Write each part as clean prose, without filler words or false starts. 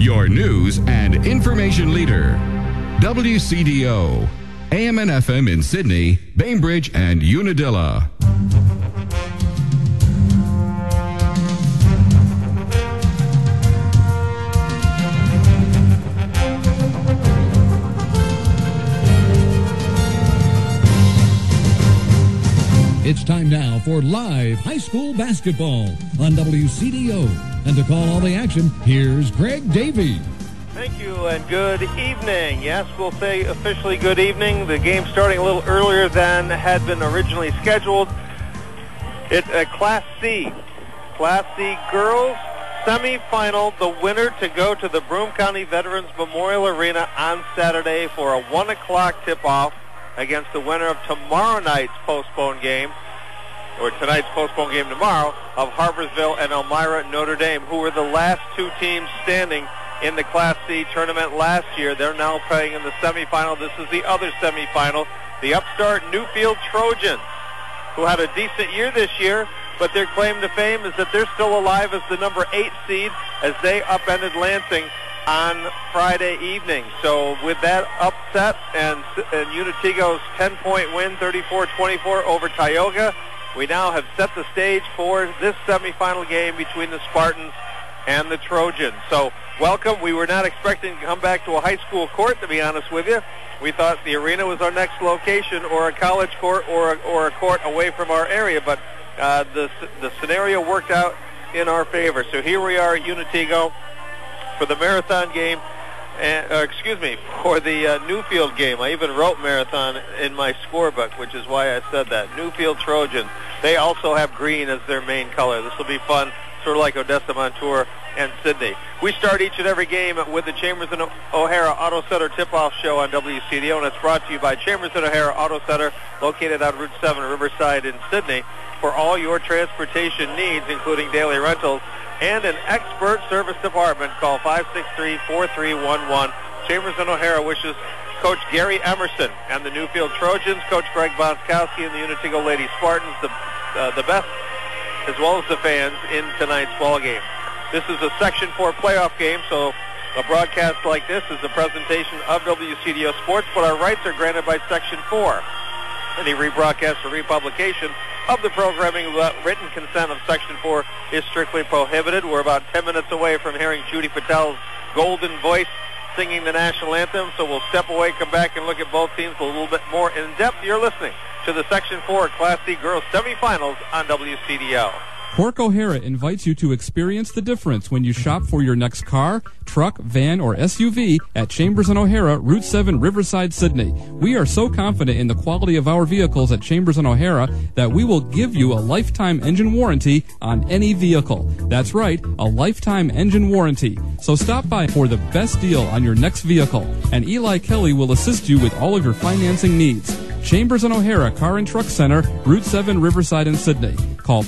your news and information leader. WCDO, AM and FM in Sydney, Bainbridge, and Unadilla. It's time now for live high school basketball on WCDO. And to call all the action, here's Greg Davey. Thank you and good evening. Yes, we'll say officially good evening. The game starting a little earlier than had been originally scheduled. It's a Class C girls semifinal. The winner to go to the Broome County Veterans Memorial Arena on Saturday for a 1 o'clock tip-off against the winner of tomorrow night's postponed game, or tonight's postponed game tomorrow, of Harborsville and Elmira Notre Dame, who were the last two teams standing in the Class C tournament last year. They're now playing in the semifinal. This is the other semifinal. The upstart Newfield Trojans, who had a decent year this year, but their claim to fame is that they're still alive as the number 8 seed as they upended Lansing on Friday evening. So with that upset and Unatigo's 10-point win, 34-24 over Tioga, we now have set the stage for this semifinal game between the Spartans and the Trojans. So welcome. We were not expecting to come back to a high school court, to be honest with you. We thought the arena was our next location, or a college court, or a court away from our area, but the scenario worked out in our favor. So here we are at Unatigo for the marathon game, for the Newfield game. I even wrote marathon in my scorebook, which is why I said that. Newfield Trojans. They also have green as their main color. This will be fun, sort of like Odessa Montour and Sydney. We start each and every game with the Chambers and O'Hara Auto Center tip-off show on WCDO, and it's brought to you by Chambers and O'Hara Auto Center, located on Route 7 Riverside in Sydney, for all your transportation needs, including daily rentals and an expert service department. Call 563-4311. Chambers and O'Hara wishes Coach Gary Emerson and the Newfield Trojans, Coach Greg Bonskowski, and the Unatigo Lady Spartans the best, as well as the fans, in tonight's ball game. This is a Section 4 playoff game, so a broadcast like this is a presentation of WCDO Sports, but our rights are granted by Section 4. Any rebroadcast or republication of the programming without written consent of Section 4 is strictly prohibited. We're about 10 minutes away from hearing Judy Patel's golden voice singing the national anthem, so we'll step away, come back, and look at both teams a little bit more in depth. You're listening to the Section 4 Class C Girls Semifinals on WCDO. Pork O'Hara invites you to experience the difference when you shop for your next car, truck, van, or SUV at Chambers & O'Hara, Route 7, Riverside, Sydney. We are so confident in the quality of our vehicles at Chambers & O'Hara that we will give you a lifetime engine warranty on any vehicle. That's right, a lifetime engine warranty. So stop by for the best deal on your next vehicle, and Eli Kelly will assist you with all of your financing needs. Chambers & O'Hara Car and Truck Center, Route 7, Riverside, and Sydney. Call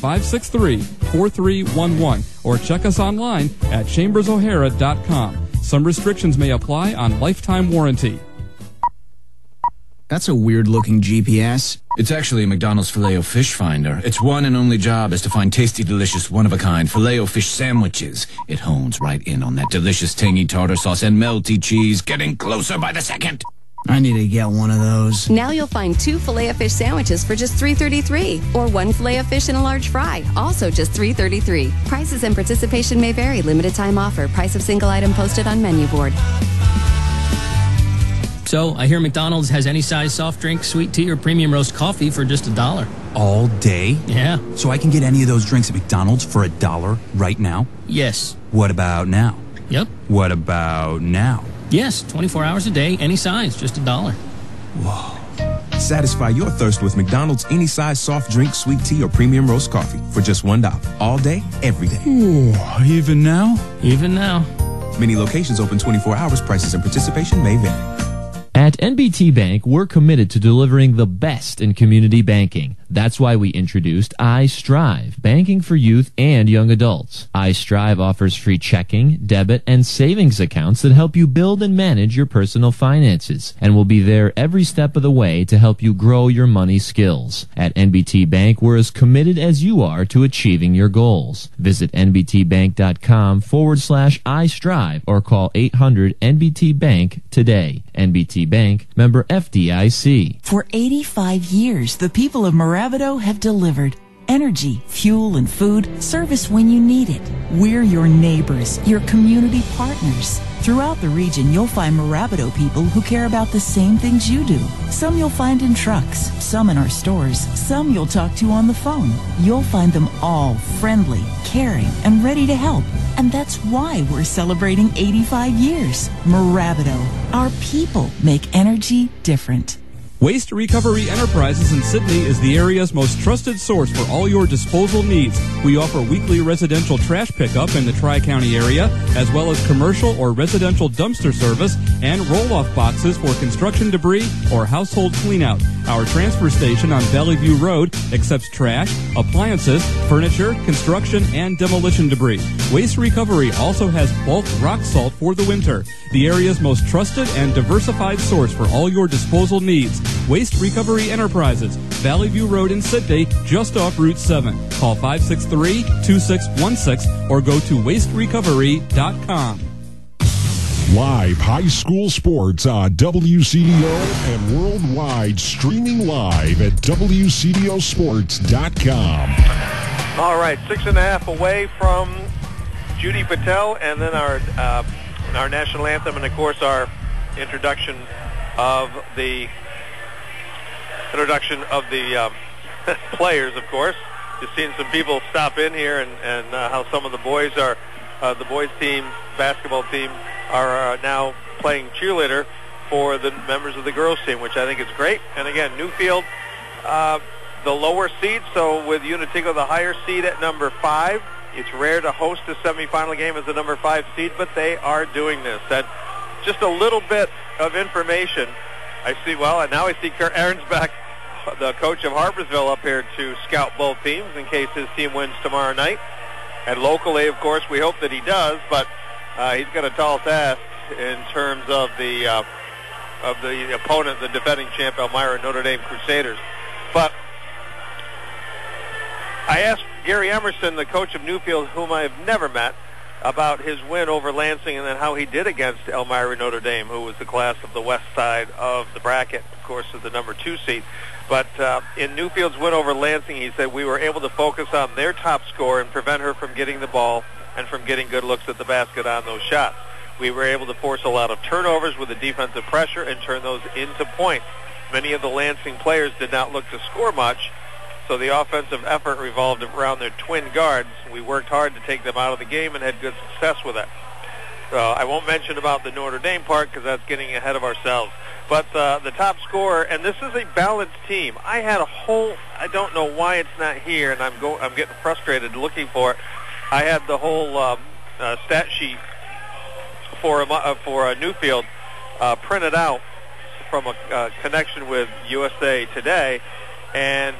563-4311 or check us online at chambersohara.com. Some restrictions may apply on lifetime warranty. That's a weird-looking GPS. It's actually a McDonald's Filet-O-Fish finder. Its one and only job is to find tasty, delicious, one-of-a-kind Filet-O-Fish sandwiches. It hones right in on that delicious, tangy tartar sauce and melty cheese, getting closer by the second. I need to get one of those. Now you'll find 2 Filet-O-Fish sandwiches for just $3.33, or 1 Filet-O-Fish and a large fry, also just $3.33. Prices and participation may vary. Limited time offer. Price of single item posted on menu board. So, I hear McDonald's has any size soft drink, sweet tea, or premium roast coffee for just $1. All day? Yeah. So I can get any of those drinks at McDonald's for $1 right now? Yes. What about now? Yep. What about now? Yes, 24 hours a day, any size, just $1. Whoa. Satisfy your thirst with McDonald's any size soft drink, sweet tea, or premium roast coffee for just $1. All day, every day. Ooh, even now? Even now. Many locations open 24 hours. Prices and participation may vary. At NBT Bank, we're committed to delivering the best in community banking. That's why we introduced iStrive, banking for youth and young adults. iStrive offers free checking, debit, and savings accounts that help you build and manage your personal finances, and will be there every step of the way to help you grow your money skills. At NBT Bank, we're as committed as you are to achieving your goals. Visit nbtbank.com/iStrive or call 800-NBT-BANK today. NBT Bank, member FDIC. For 85 years, the people of Morabito have delivered energy, fuel, and food, service when you need it. We're your neighbors, your community partners. Throughout the region, you'll find Morabito people who care about the same things you do. Some you'll find in trucks, some in our stores, some you'll talk to on the phone. You'll find them all friendly, caring, and ready to help. And that's why we're celebrating 85 years. Morabito, our people make energy different. Waste Recovery Enterprises in Sydney is the area's most trusted source for all your disposal needs. We offer weekly residential trash pickup in the Tri-County area, as well as commercial or residential dumpster service and roll-off boxes for construction debris or household cleanout. Our transfer station on Valley View Road accepts trash, appliances, furniture, construction, and demolition debris. Waste Recovery also has bulk rock salt for the winter. The area's most trusted and diversified source for all your disposal needs. Waste Recovery Enterprises, Valley View Road in Sydney, just off Route 7. Call 563-2616 or go to wasterecovery.com. Live high school sports on WCDO and worldwide, streaming live at WCDOsports.com. All right, 6.5 away from Judy Patel, and then our national anthem, and of course our introduction of the players, of course. Just seeing some people stop in here, and how some of the boys are, the boys team, basketball team, are now playing cheerleader for the members of the girls team, which I think is great. And again, Newfield, the lower seed, so with Unitigo the higher seed at number 5. It's rare to host a semifinal game as a number 5 seed, but they are doing this. And just a little bit of information. I see, well, and now I see Kurt Ahrensbach, the coach of Harpersville, up here to scout both teams in case his team wins tomorrow night. And locally, of course, we hope that he does, but he's got a tall task in terms of the opponent, the defending champ, Elmira Notre Dame Crusaders. But I asked Gary Emerson, the coach of Newfield, whom I have never met, about his win over Lansing and then how he did against Elmira Notre Dame, who was the class of the west side of the bracket, of course, is the number 2 seed. But in Newfield's win over Lansing, he said we were able to focus on their top scorer and prevent her from getting the ball and from getting good looks at the basket on those shots. We were able to force a lot of turnovers with the defensive pressure and turn those into points. Many of the Lansing players did not look to score much, so the offensive effort revolved around their twin guards. We worked hard to take them out of the game and had good success with it. I won't mention about the Notre Dame part because that's getting ahead of ourselves. But the top scorer, and this is a balanced team. I had a whole, I don't know why it's not here, and I'm getting frustrated looking for it. I had the whole stat sheet for Newfield printed out from a connection with USA Today, and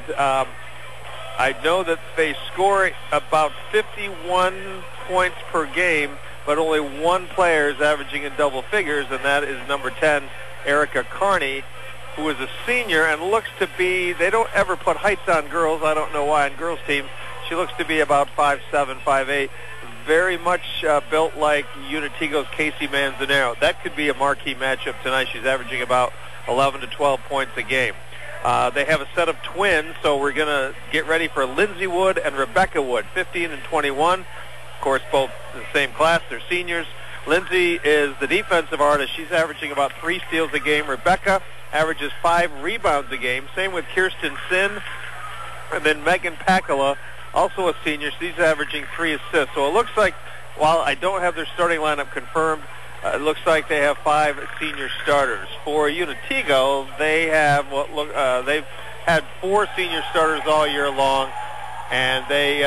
I know that they score about 51 points per game, but only one player is averaging in double figures, and that is number 10, Erica Carney, who is a senior and looks to be, they don't ever put heights on girls, I don't know why, on girls' teams. She looks to be about 5'7", 5'8", very much built like Unitigo's Casey Manzanero. That could be a marquee matchup tonight. She's averaging about 11 to 12 points a game. They have a set of twins, so we're going to get ready for Lindsay Wood and Rebecca Wood, 15 and 21. Of course, both in the same class. They're seniors. Lindsay is the defensive artist. She's averaging about 3 steals a game. Rebecca averages 5 rebounds a game. Same with Kirsten Sin. And then Megan Pakala, also a senior. She's averaging 3 assists. So it looks like, while I don't have their starting lineup confirmed, it looks like they have 5 senior starters. For Unitigo, they have they've had 4 senior starters all year long, and they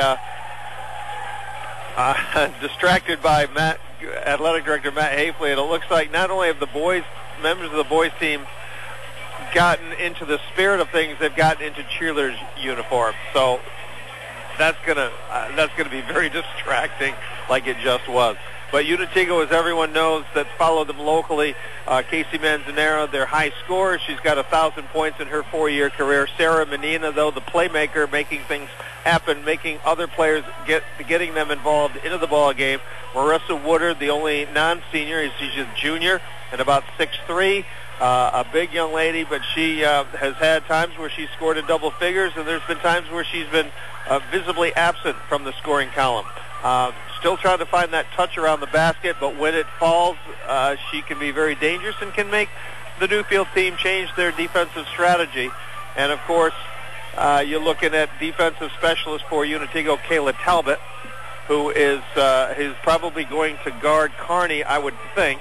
distracted by athletic director Matt Hafley. And it looks like not only have the members of the boys team gotten into the spirit of things. They've gotten into cheerleaders' uniforms. So that's gonna be very distracting, like it just was. But Unatigo, as everyone knows that follow them locally, Casey Manzanero, their high scorer. She's got 1,000 points in her 4-year career. Sarah Menina, though, the playmaker, making things happen, making other players getting them involved into the ball game. Marissa Woodard, the only non-senior, she's a junior and about 6'3", a big young lady, but she has had times where she's scored in double figures, and there's been times where she's been visibly absent from the scoring column. Still trying to find that touch around the basket, but when it falls, she can be very dangerous and can make the Newfield team change their defensive strategy. And, of course, you're looking at defensive specialist for Unatigo, Kayla Talbot, who is probably going to guard Kearney, I would think.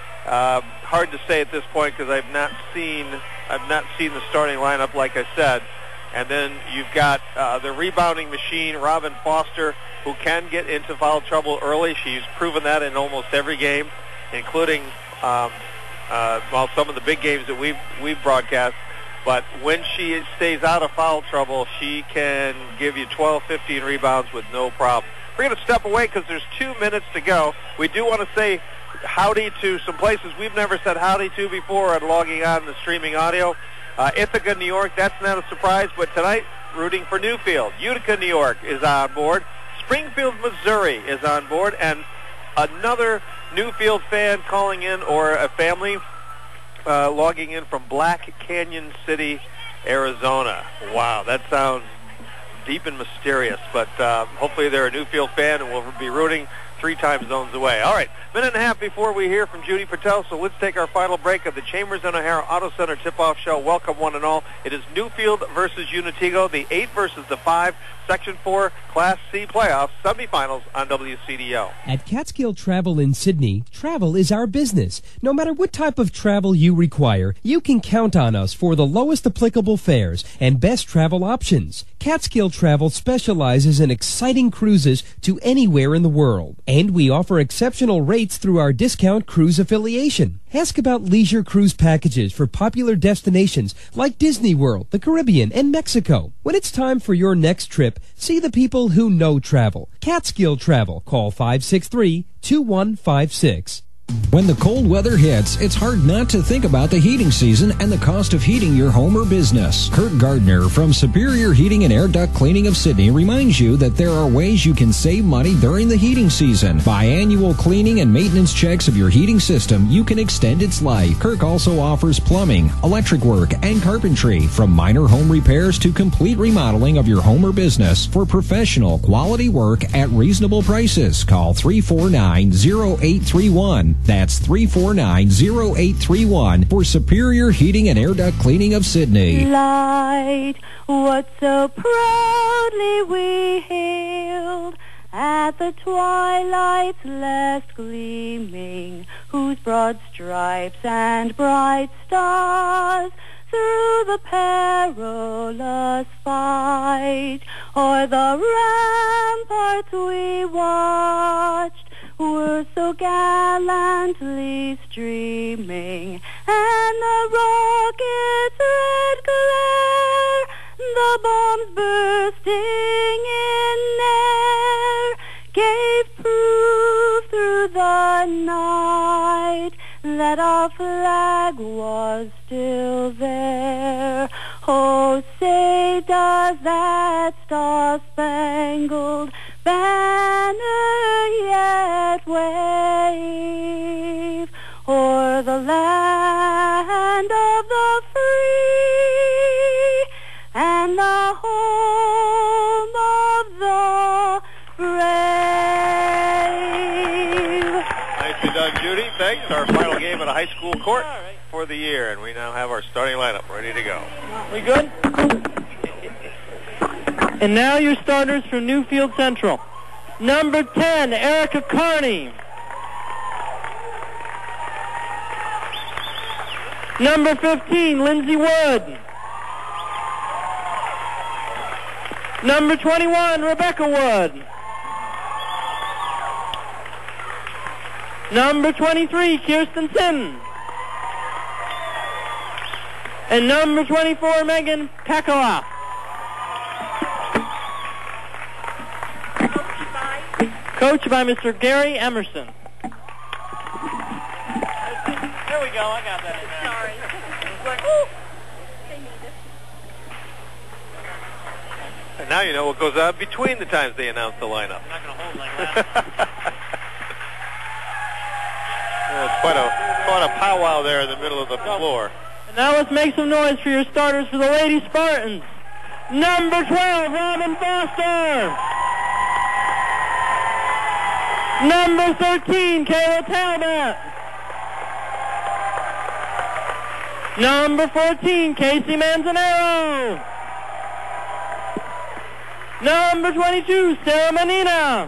Hard to say at this point because I've not seen the starting lineup, like I said. And then you've got the rebounding machine, Robin Foster, who can get into foul trouble early. She's proven that in almost every game, including some of the big games that we've broadcast. But when she stays out of foul trouble, she can give you 12, 15 rebounds with no problem. We're going to step away because there's 2 minutes to go. We do want to say howdy to some places we've never said howdy to before on logging on the streaming audio. Ithaca, New York, that's not a surprise, but tonight, rooting for Newfield. Utica, New York is on board. Springfield, Missouri is on board, and another Newfield fan calling in, or a family logging in from Black Canyon City, Arizona. Wow, that sounds deep and mysterious, but hopefully they're a Newfield fan and will be rooting 3 time zones away. All right, minute and a half before we hear from Judy Patel, so let's take our final break of the Chambers and O'Hara Auto Center tip-off show. Welcome, one and all. It is Newfield versus Unatigo, the 8 versus the 5, Section 4 Class C playoffs, semifinals on WCDO. At Catskill Travel in Sydney, travel is our business. No matter what type of travel you require, you can count on us for the lowest applicable fares and best travel options. Catskill Travel specializes in exciting cruises to anywhere in the world, and we offer exceptional rates through our discount cruise affiliation. Ask about leisure cruise packages for popular destinations like Disney World, the Caribbean, and Mexico. When it's time for your next trip, see the people who know travel. Catskill Travel. Call 563-2156. When the cold weather hits, it's hard not to think about the heating season and the cost of heating your home or business. Kurt Gardner from Superior Heating and Air Duct Cleaning of Sydney reminds you that there are ways you can save money during the heating season. By annual cleaning and maintenance checks of your heating system, you can extend its life. Kirk also offers plumbing, electric work, and carpentry, from minor home repairs to complete remodeling of your home or business. For professional, quality work at reasonable prices, call 349-0831. That's 349-0831 for Superior Heating and Air Duct Cleaning of Sydney. Light, what so proudly we hailed at the twilight's last gleaming, whose broad stripes and bright stars through the perilous fight o'er the ramparts we watched were so gallantly streaming, and the rocket's red glare, the bombs bursting in air, gave proof through the night that our flag was still there. Oh, say does that star-spangled banner yet wave o'er the land of the free and the home of the brave. Nicely done, Judy. Thanks. Our final game at a high school court for the year, and we now have our starting lineup ready to go. We good? And now your starters from Newfield Central. Number 10, Erica Kearney. Number 15, Lindsay Wood. Number 21, Rebecca Wood. Number 23, Kirsten Sims. And number 24, Megan Pekala. Coached by Mr. Gary Emerson. There we go. I got that in there. Sorry. And now you know what goes on between the times they announce the lineup. I'm not going to hold like that. It's quite a powwow there in the middle of the floor. And now let's make some noise for your starters for the Lady Spartans. Number 12, Robin Foster. Number 13, Kayla Talbot. Number 14, Casey Manzanero. Number 22, Sarah Menina.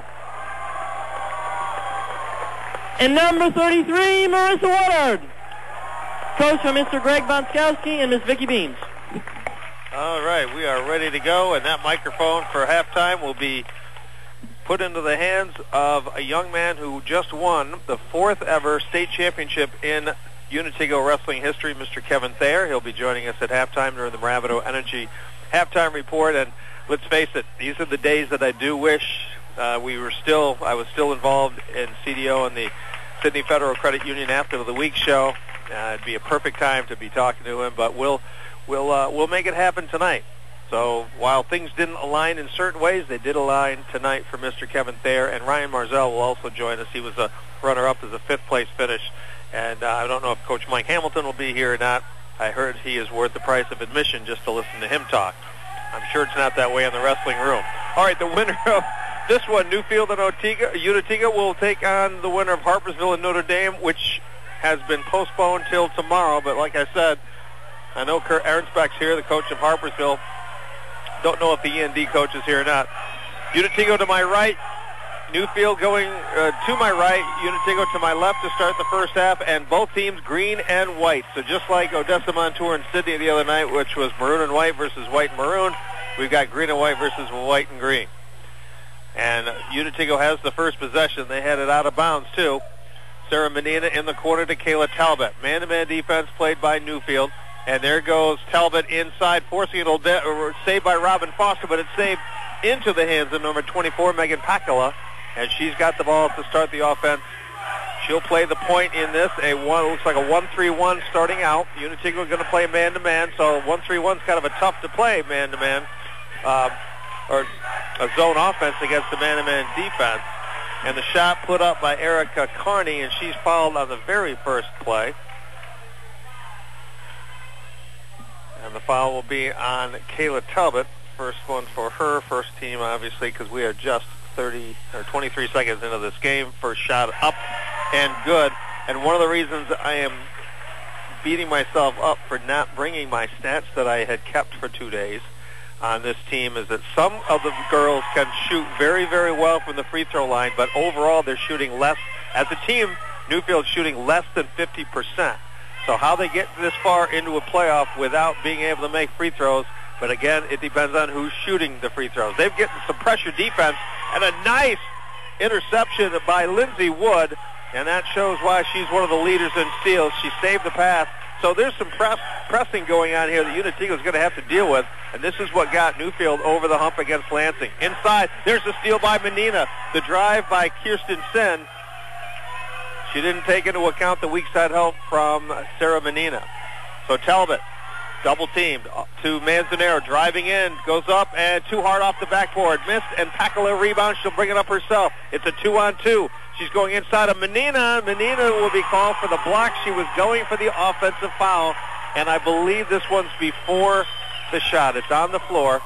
And number 33, Marissa Woodard. Coach by Mr. Greg Bonskowski and Miss Vicki Beams. All right, we are ready to go, and that microphone for halftime will be put into the hands of a young man who just won the 4th ever state championship in Unitigo wrestling history, Mr. Kevin Thayer. He'll be joining us at halftime during the Bravado Energy halftime report. And let's face it, these are the days that I do wish I was still involved in CDO and the Sydney Federal Credit Union Athlete of the Week show. It'd be a perfect time to be talking to him, but we'll make it happen tonight. So while things didn't align in certain ways, they did align tonight for Mr. Kevin Thayer, and Ryan Marzell will also join us. He was a runner-up as a 5th-place finish, and I don't know if Coach Mike Hamilton will be here or not. I heard he is worth the price of admission just to listen to him talk. I'm sure it's not that way in the wrestling room. All right, the winner of this one, Newfield and Unitigo, will take on the winner of Harpersville and Notre Dame, which has been postponed till tomorrow. But like I said, I know Kurt Arensbeck's here, the coach of Harpersville. Don't know if the E&D coach is here or not. Unitigo to my right, Newfield going to my right, Unitigo to my left to start the first half, and both teams green and white. So just like Odessa Montour and Sydney the other night, which was maroon and white versus white and maroon, we've got green and white versus white and green. And Unitigo has the first possession. They had it out of bounds, too. Sarah Menina in the corner to Kayla Talbot. Man-to-man defense played by Newfield. And there goes Talbot inside, forcing it saved by Robin Foster, but it's saved into the hands of number 24, Megan Pacala, and she's got the ball to start the offense. She'll play the point in this. Looks like a 1-3-1 starting out. Unitigo is going to play man-to-man, so 1-3-1 is kind of a tough to play man-to-man, or a zone offense against the man-to-man defense. And the shot put up by Erica Carney, and she's fouled on the very first play. And the foul will be on Kayla Talbot. First one for her, first team, obviously, because we are just 23 seconds into this game. First shot up and good. And one of the reasons I am beating myself up for not bringing my stats that I had kept for 2 days on this team is that some of the girls can shoot very, very well from the free throw line, but overall they're shooting less. As a team, Newfield's shooting less than 50%. So how they get this far into a playoff without being able to make free throws, but again, it depends on who's shooting the free throws. They've gotten some pressure defense and a nice interception by Lindsay Wood, and that shows why she's one of the leaders in steals. She saved the pass. So there's some pressing going on here that Unitigo is going to have to deal with, and this is what got Newfield over the hump against Lansing. Inside, there's a steal by Menina. The drive by Kirsten Sen. She didn't take into account the weak side help from Sarah Menina. So Talbot, double teamed to Manzanero, driving in, goes up, and too hard off the backboard. Missed, and Pacala rebound. She'll bring it up herself. It's a 2-on-2. She's going inside of Menina. Menina will be called for the block. She was going for the offensive foul, and I believe this one's before the shot. It's on the floor.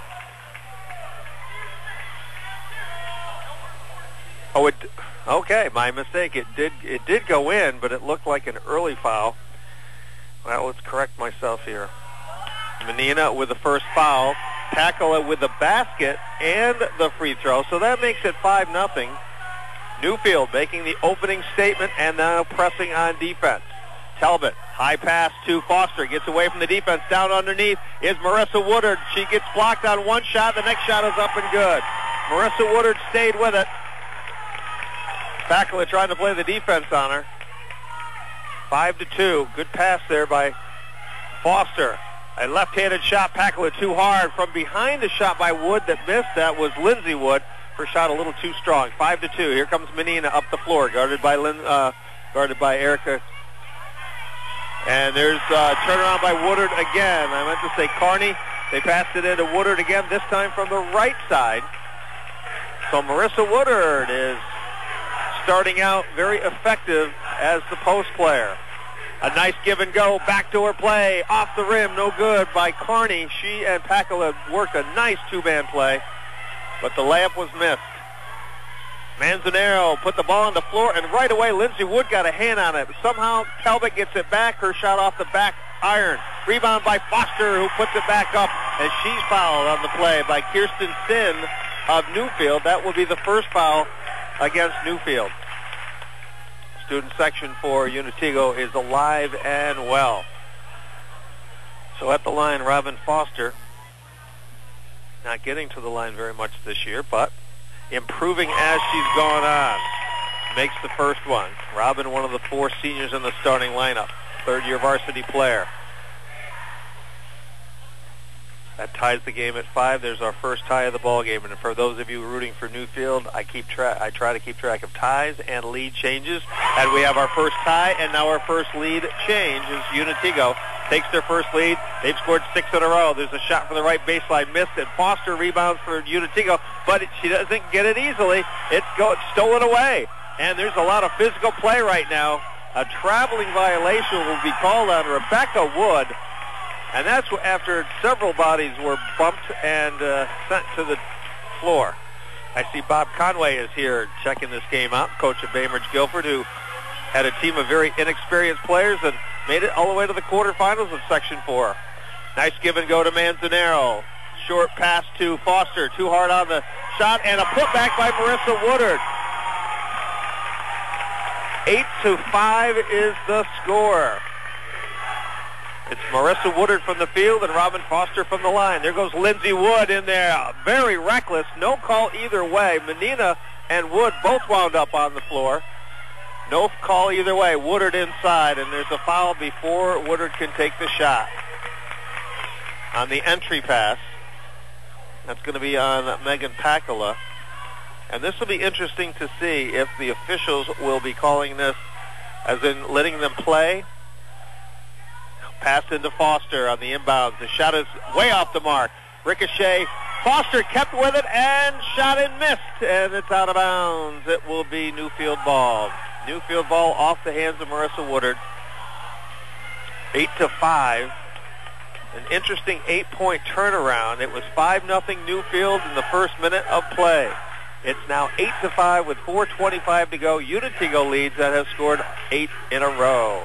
Okay, my mistake. It did go in, but it looked like an early foul. Well, let's correct myself here. Menina with the first foul. Pacala with the basket and the free throw. So that makes it 5-0. Newfield making the opening statement and now pressing on defense. Talbot, high pass to Foster, gets away from the defense. Down underneath is Marissa Woodard. She gets blocked on one shot. The next shot is up and good. Marissa Woodard stayed with it. Pacala trying to play the defense on her. 5-2. Good pass there by Foster. A left-handed shot, Pakala too hard. From behind, a shot by Wood that missed. That was Lindsey Wood. Her shot a little too strong. 5-2. Here comes Menina up the floor, guarded by Erica. And there's turnaround by Woodard again. I meant to say Carney. They passed it into Woodard again, this time from the right side. So Marissa Woodard is starting out very effective as the post player. A nice give and go, backdoor play, off the rim, no good by Carney. She and Pakala worked a nice two-man play, but the layup was missed. Manzanero put the ball on the floor, and right away Lindsey Wood got a hand on it. Somehow Talbot gets it back, her shot off the back iron. Rebound by Foster, who puts it back up, and she's fouled on the play by Kirsten Sin of Newfield. That will be the first foul against Newfield. Student section for Unitigo is alive and well. So at the line, Robin Foster. Not getting to the line very much this year, but improving as she's gone on. Makes the first one. Robin, one of the 4 seniors in the starting lineup. Third-year varsity player. That ties the game at 5. There's our first tie of the ball game. And for those of you rooting for Newfield, I try to keep track of ties and lead changes. And we have our first tie, and now our first lead change is Unitigo takes their first lead. They've scored 6 in a row. There's a shot from the right baseline, missed, and Foster rebounds for Unitigo, but she doesn't get it easily. It's stolen away. And there's a lot of physical play right now. A traveling violation will be called on Rebecca Wood. And that's after several bodies were bumped and sent to the floor. I see Bob Conway is here checking this game out, coach of Bainbridge Guilford, who had a team of very inexperienced players and made it all the way to the quarterfinals of Section 4. Nice give and go to Manzanero. Short pass to Foster. Too hard on the shot, and a putback by Marissa Woodard. 8-5 is the score. It's Marissa Woodard from the field and Robin Foster from the line. There goes Lindsey Wood in there. Very reckless. No call either way. Menina and Wood both wound up on the floor. No call either way. Woodard inside, and there's a foul before Woodard can take the shot. On the entry pass. That's going to be on Megan Pakala. And this will be interesting to see if the officials will be calling this as in letting them play. Pass into Foster on the inbounds. The shot is way off the mark. Ricochet. Foster kept with it and shot and missed. And it's out of bounds. It will be Newfield ball. Newfield ball off the hands of Marissa Woodard. 8-5. An interesting 8-point turnaround. It was 5-0 Newfield in the first minute of play. It's now 8-5 with 4:25 to go. Unitigo leads that has scored 8 in a row.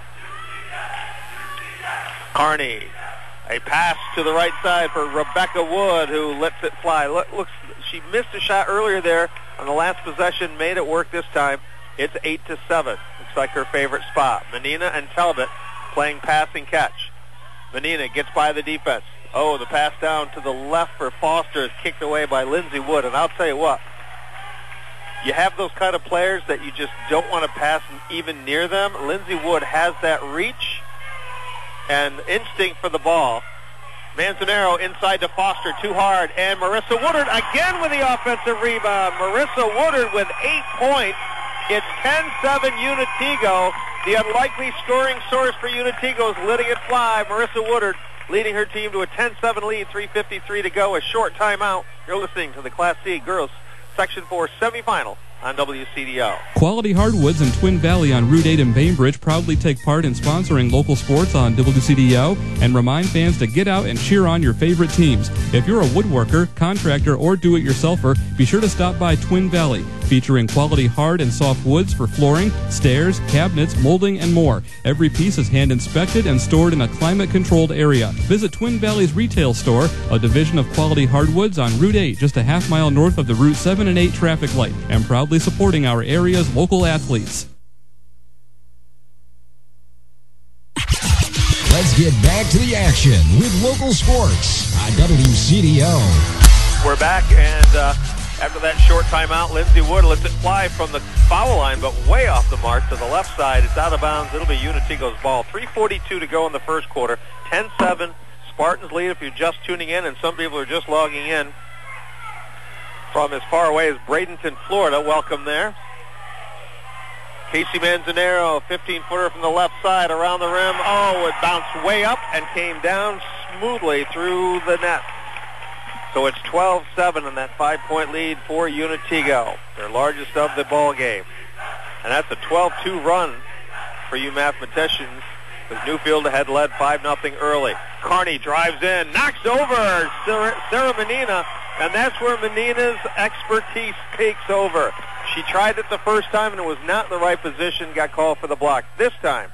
Carney, a pass to the right side for Rebecca Wood, who lets it fly. She missed a shot earlier there on the last possession, made it work this time. It's 8-7. Looks like her favorite spot. Menina and Talbot playing pass and catch. Menina gets by the defense. Oh, the pass down to the left for Foster is kicked away by Lindsey Wood. And I'll tell you what, you have those kind of players that you just don't want to pass even near them. Lindsey Wood has that reach and instinct for the ball. Manzanero inside to Foster, too hard, and Marissa Woodard again with the offensive rebound. Marissa Woodard with 8 points. It's 10-7 Unitigo. The unlikely scoring source for Unitigo is letting it fly. Marissa Woodard leading her team to a 10-7 lead, 3:53 to go, a short timeout. You're listening to the Class C Girls Section 4 semifinal on WCDO. Quality Hardwoods in Twin Valley on Route 8 in Bainbridge proudly take part in sponsoring local sports on WCDO and remind fans to get out and cheer on your favorite teams. If you're a woodworker, contractor, or do-it-yourselfer, be sure to stop by Twin Valley, featuring quality hard and soft woods for flooring, stairs, cabinets, molding, and more. Every piece is hand-inspected and stored in a climate-controlled area. Visit Twin Valley's retail store, a division of Quality Hardwoods on Route 8, just a half-mile north of the Route 7 and 8 traffic light, and proudly supporting our area's local athletes. Let's get back to the action with local sports on WCDO. We're back, and after that short timeout, Lindsey Wood lets it fly from the foul line, but way off the mark to the left side. It's out of bounds. It'll be Unitigo's ball. 3:42 to go in the first quarter. 10-7 Spartans lead if you're just tuning in, and some people are just logging in from as far away as Bradenton, Florida. Welcome there. Casey Manzanero, 15-footer from the left side around the rim. Oh, it bounced way up and came down smoothly through the net. So it's 12-7 in that 5-point lead for Unitigo, their largest of the ball game. And that's a 12-2 run for you mathematicians, with Newfield had led 5-0 early. Carney drives in, knocks over Sarah Menina, and that's where Menina's expertise takes over. She tried it the first time and it was not in the right position, got called for the block. This time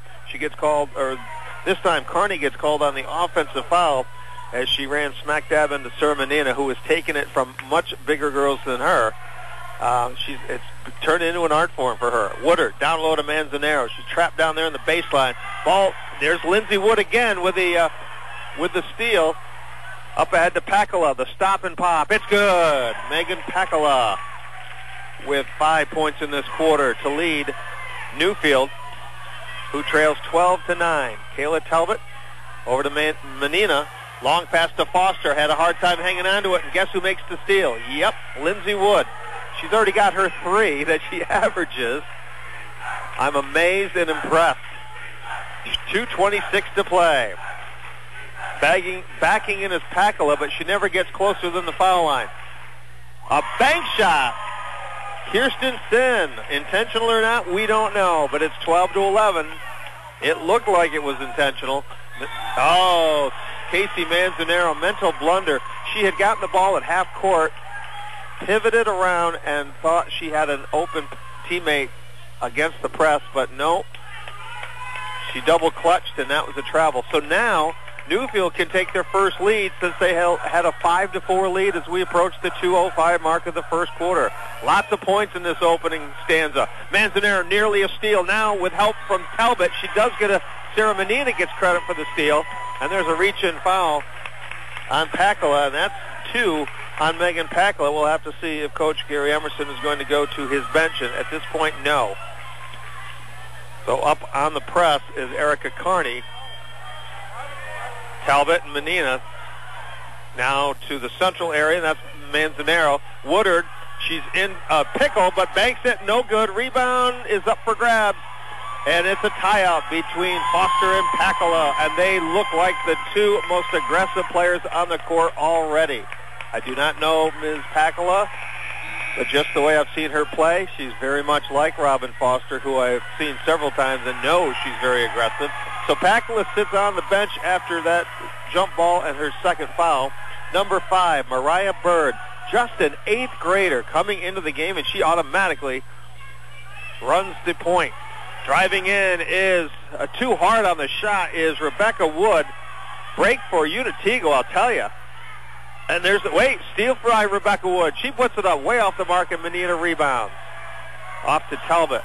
Carney gets called on the offensive foul as she ran smack dab into Sarah Menina, who was taking it from much bigger girls than her. It's turned into an art form for her. Woodard down low to Manzanero. She's trapped down there in the baseline. Ball. There's Lindsay Wood again with the steal. Up ahead to Pakala. The stop and pop. It's good. Megan Pakala with 5 points in this quarter to lead Newfield, who trails 12-9. Kayla Talbot over to Menina. Long pass to Foster. Had a hard time hanging on to it. And guess who makes the steal? Yep, Lindsay Wood. She's already got her 3 that she averages. I'm amazed and impressed. 2:26 to play. Backing in is Pakala, but she never gets closer than the foul line. A bank shot. Kirsten Sin. Intentional or not, we don't know, but it's 12-11. It looked like it was intentional. Oh, Casey Manzanero, mental blunder. She had gotten the ball at half court, pivoted around, and thought she had an open teammate against the press, but no. She double clutched, and that was a travel. So now Newfield can take their first lead since they had a 5-4 lead as we approach the 2:05 mark of the first quarter. Lots of points in this opening stanza. Manzanero nearly a steal now with help from Talbot. She does get Sarah Menina gets credit for the steal, and there's a reach-in foul on Pakala, and that's 2 on Megan Pakala. We'll have to see if Coach Gary Emerson is going to go to his bench, and at this point, no. So up on the press is Erica Carney. Talbot and Menina now to the central area, and that's Manzanero. Woodard, she's in a pickle, but banks it, no good. Rebound is up for grabs, and it's a tie-out between Foster and Pakala, and they look like the 2 most aggressive players on the court already. I do not know Ms. Pakala, but just the way I've seen her play, she's very much like Robin Foster, who I've seen several times and know she's very aggressive. So Pakala sits on the bench after that jump ball and her second foul. Number 5, Mariah Bird, just an 8th grader coming into the game, and she automatically runs the point. Driving in is too hard on the shot is Rebecca Wood. Break for Unitigo, I'll tell you. And there's steal for Rebecca Wood. She puts it up way off the mark, and Menina rebounds. Off to Talbot.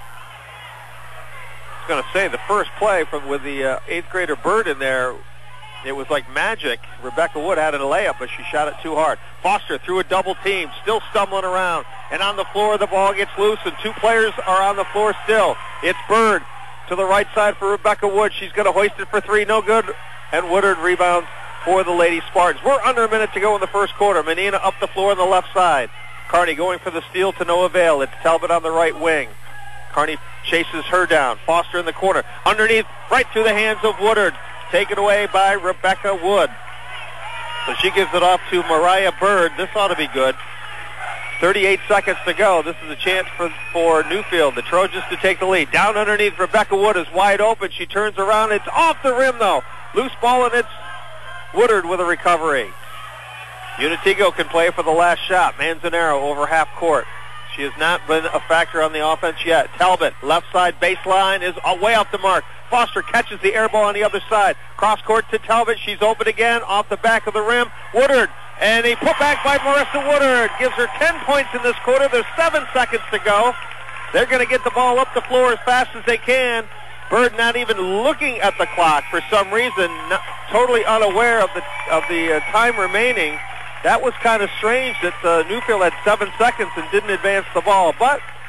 I was going to say the first play with the 8th grader Bird in there, it was like magic. Rebecca Wood had a layup, but she shot it too hard. Foster through a double team, still stumbling around. And on the floor, the ball gets loose, and 2 players are on the floor still. It's Bird to the right side for Rebecca Wood. She's going to hoist it for 3, no good. And Woodard rebounds for the Lady Spartans. We're under a minute to go in the first quarter. Menina up the floor on the left side. Carney going for the steal to no avail. It's Talbot on the right wing. Carney chases her down. Foster in the corner. Underneath, right through the hands of Woodard. Taken away by Rebecca Wood. So she gives it off to Mariah Bird. This ought to be good. 38 seconds to go. This is a chance for Newfield, the Trojans, to take the lead. Down underneath, Rebecca Wood is wide open. She turns around. It's off the rim, though. Loose ball, and it's Woodard with a recovery. Unitigo can play for the last shot. Manzanero over half court. She has not been a factor on the offense yet. Talbot, left side baseline, is way off the mark. Foster catches the air ball on the other side. Cross court to Talbot. She's open again, off the back of the rim. Woodard, and a putback by Marissa Woodard. Gives her 10 points in this quarter. There's 7 seconds to go. They're going to get the ball up the floor as fast as they can. Bird not even looking at the clock for some reason, totally unaware of the time remaining. That was kind of strange that Newfield had 7 seconds and didn't advance the ball. But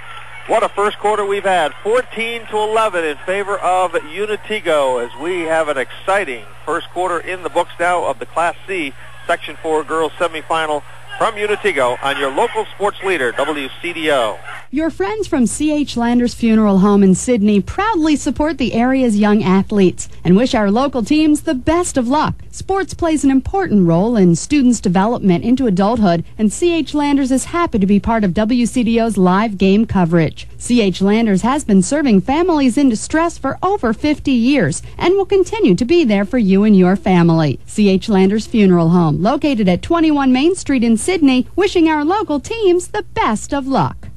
What a first quarter we've had. 14-11 in favor of Unitigo as we have an exciting first quarter in the books now of the Class C Section 4 girls semifinal from Unitigo on your local sports leader, WCDO. Your friends from C.H. Landers Funeral Home in Sydney proudly support the area's young athletes and wish our local teams the best of luck. Sports plays an important role in students' development into adulthood, and C.H. Landers is happy to be part of WCDO's live game coverage. C.H. Landers has been serving families in distress for over 50 years and will continue to be there for you and your family. C.H. Landers Funeral Home, located at 21 Main Street in Sydney, wishing our local teams the best of luck.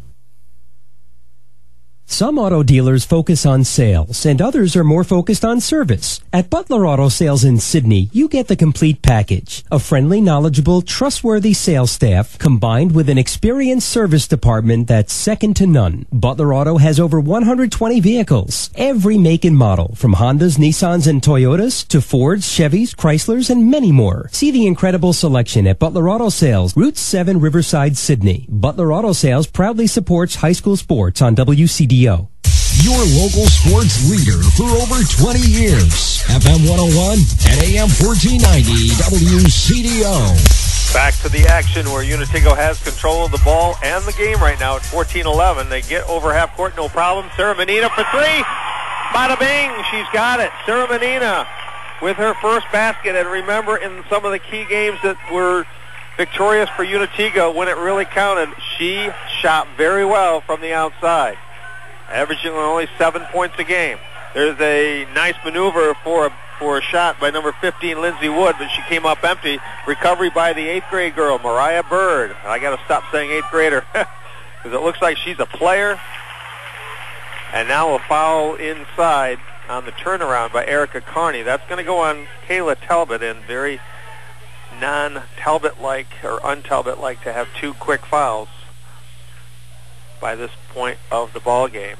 Some auto dealers focus on sales, and others are more focused on service. At Butler Auto Sales in Sydney, you get the complete package. A friendly, knowledgeable, trustworthy sales staff combined with an experienced service department that's second to none. Butler Auto has over 120 vehicles, every make and model, from Hondas, Nissans, and Toyotas to Fords, Chevys, Chryslers, and many more. See the incredible selection at Butler Auto Sales, Route 7, Riverside, Sydney. Butler Auto Sales proudly supports high school sports on WCDO. Your local sports leader for over 20 years. FM 101 and AM 1490 WCDO. Back to the action where Unitigo has control of the ball and the game right now at 14-11. They get over half court, no problem. Sarah Menina for three. Bada bing, she's got it. Sarah Menina with her first basket. And remember, in some of the key games that were victorious for Unitigo, when it really counted, she shot very well from the outside, averaging only 7 points a game. There's a nice maneuver for a shot by number 15, Lindsay Wood, but she came up empty. Recovery by the 8th grade girl, Mariah Bird. I got to stop saying 8th grader because it looks like she's a player. And now a foul inside on the turnaround by Erica Carney. That's going to go on Kayla Talbot, and very non-Talbot-like or un-Talbot-like to have two quick fouls by this point of the ball game.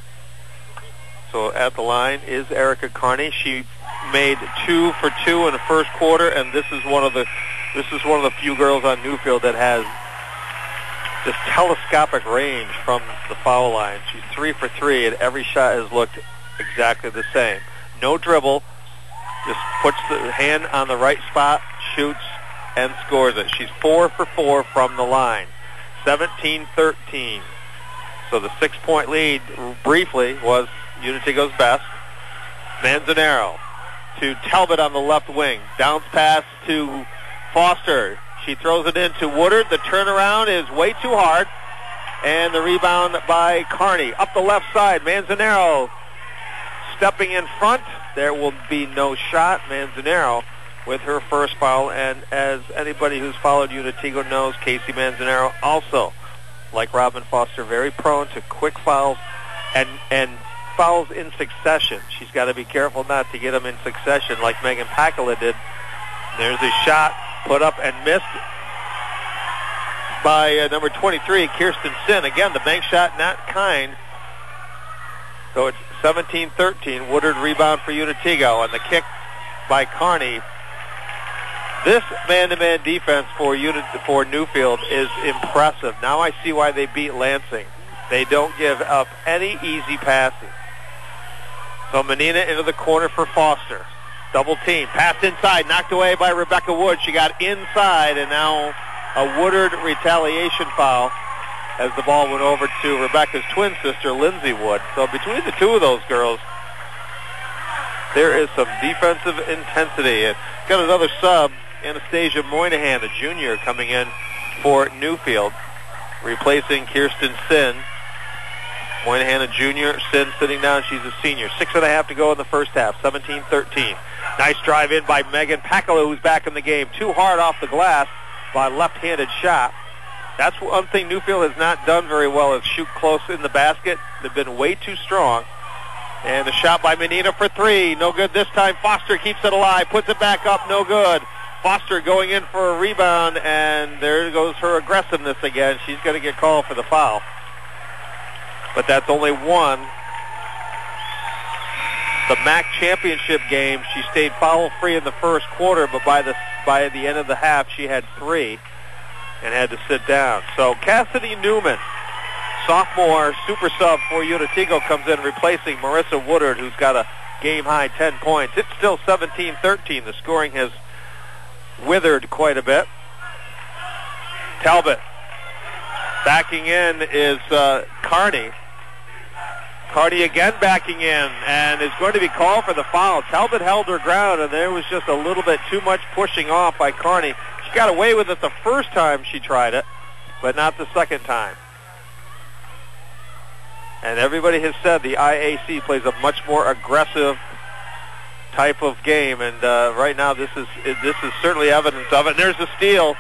So at the line is Erica Carney. She made 2 for 2 in the first quarter, and this is one of the few girls on Newfield that has this telescopic range from the foul line. She's 3 for 3, and every shot has looked exactly the same. No dribble, just puts the hand on the right spot, shoots, and scores it. She's 4 for 4 from the line. 17-13. So the 6-point lead, briefly, was Unitigo's best. Manzanero to Talbot on the left wing. Bounce pass to Foster. She throws it into Woodard. The turnaround is way too hard. And the rebound by Carney. Up the left side, Manzanero stepping in front. There will be no shot. Manzanero with her first foul. And as anybody who's followed Unitigo knows, Casey Manzanero also, like Robin Foster, very prone to quick fouls and fouls in succession. She's got to be careful not to get them in succession like Megan Pakala did. There's a shot put up and missed by number 23, Kirsten Sin. Again, the bank shot not kind. So it's 17-13. Woodard rebound for Unitigo, and the kick by Carney. This man-to-man defense for Newfield is impressive. Now I see why they beat Lansing. They don't give up any easy passes. So Menina into the corner for Foster. Double team. Pass inside. Knocked away by Rebecca Wood. She got inside, and now a Woodard retaliation foul as the ball went over to Rebecca's twin sister, Lindsay Wood. So between the two of those girls, there is some defensive intensity. And got another sub, Anastasia Moynihan, a junior, coming in for Newfield, replacing Kirsten Sin. Moynihan, a junior. Sin sitting down. She's a senior. 6.5 to go in the first half. 17-13. Nice drive in by Megan Pakala, who's back in the game. Too hard off the glass by left-handed shot. That's one thing Newfield has not done very well, is shoot close in the basket. They've been way too strong. And the shot by Menina for 3. No good this time. Foster keeps it alive. Puts it back up. No good. Foster going in for a rebound, and there goes her aggressiveness again. She's going to get called for the foul. But that's only one. The MAC championship game, she stayed foul-free in the first quarter, but by the end of the half, she had 3 and had to sit down. So Cassidy Newman sophomore super sub for Unitigo comes in replacing Marissa Woodard, who's got a game-high 10 points. It's still 17-13. The scoring has withered quite a bit. Talbot. Backing in is Carney. Carney again backing in and is going to be called for the foul. Talbot held her ground, and there was just a little bit too much pushing off by Carney. She got away with it the first time she tried it, but not the second time. And everybody has said the IAC plays a much more aggressive type of game, and right now this is certainly evidence of it. And there's a steal.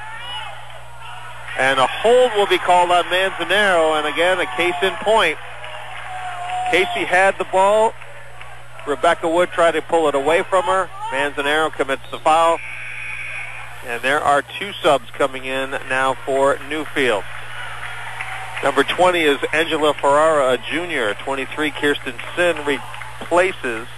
And a hold will be called on Manzanero, and again, a case in point. Casey had the ball. Rebecca Wood tried to pull it away from her. Manzanero commits the foul. And there are two subs coming in now for Newfield. Number 20 is Angela Ferrara, a junior. 23, Kirsten Sin replaces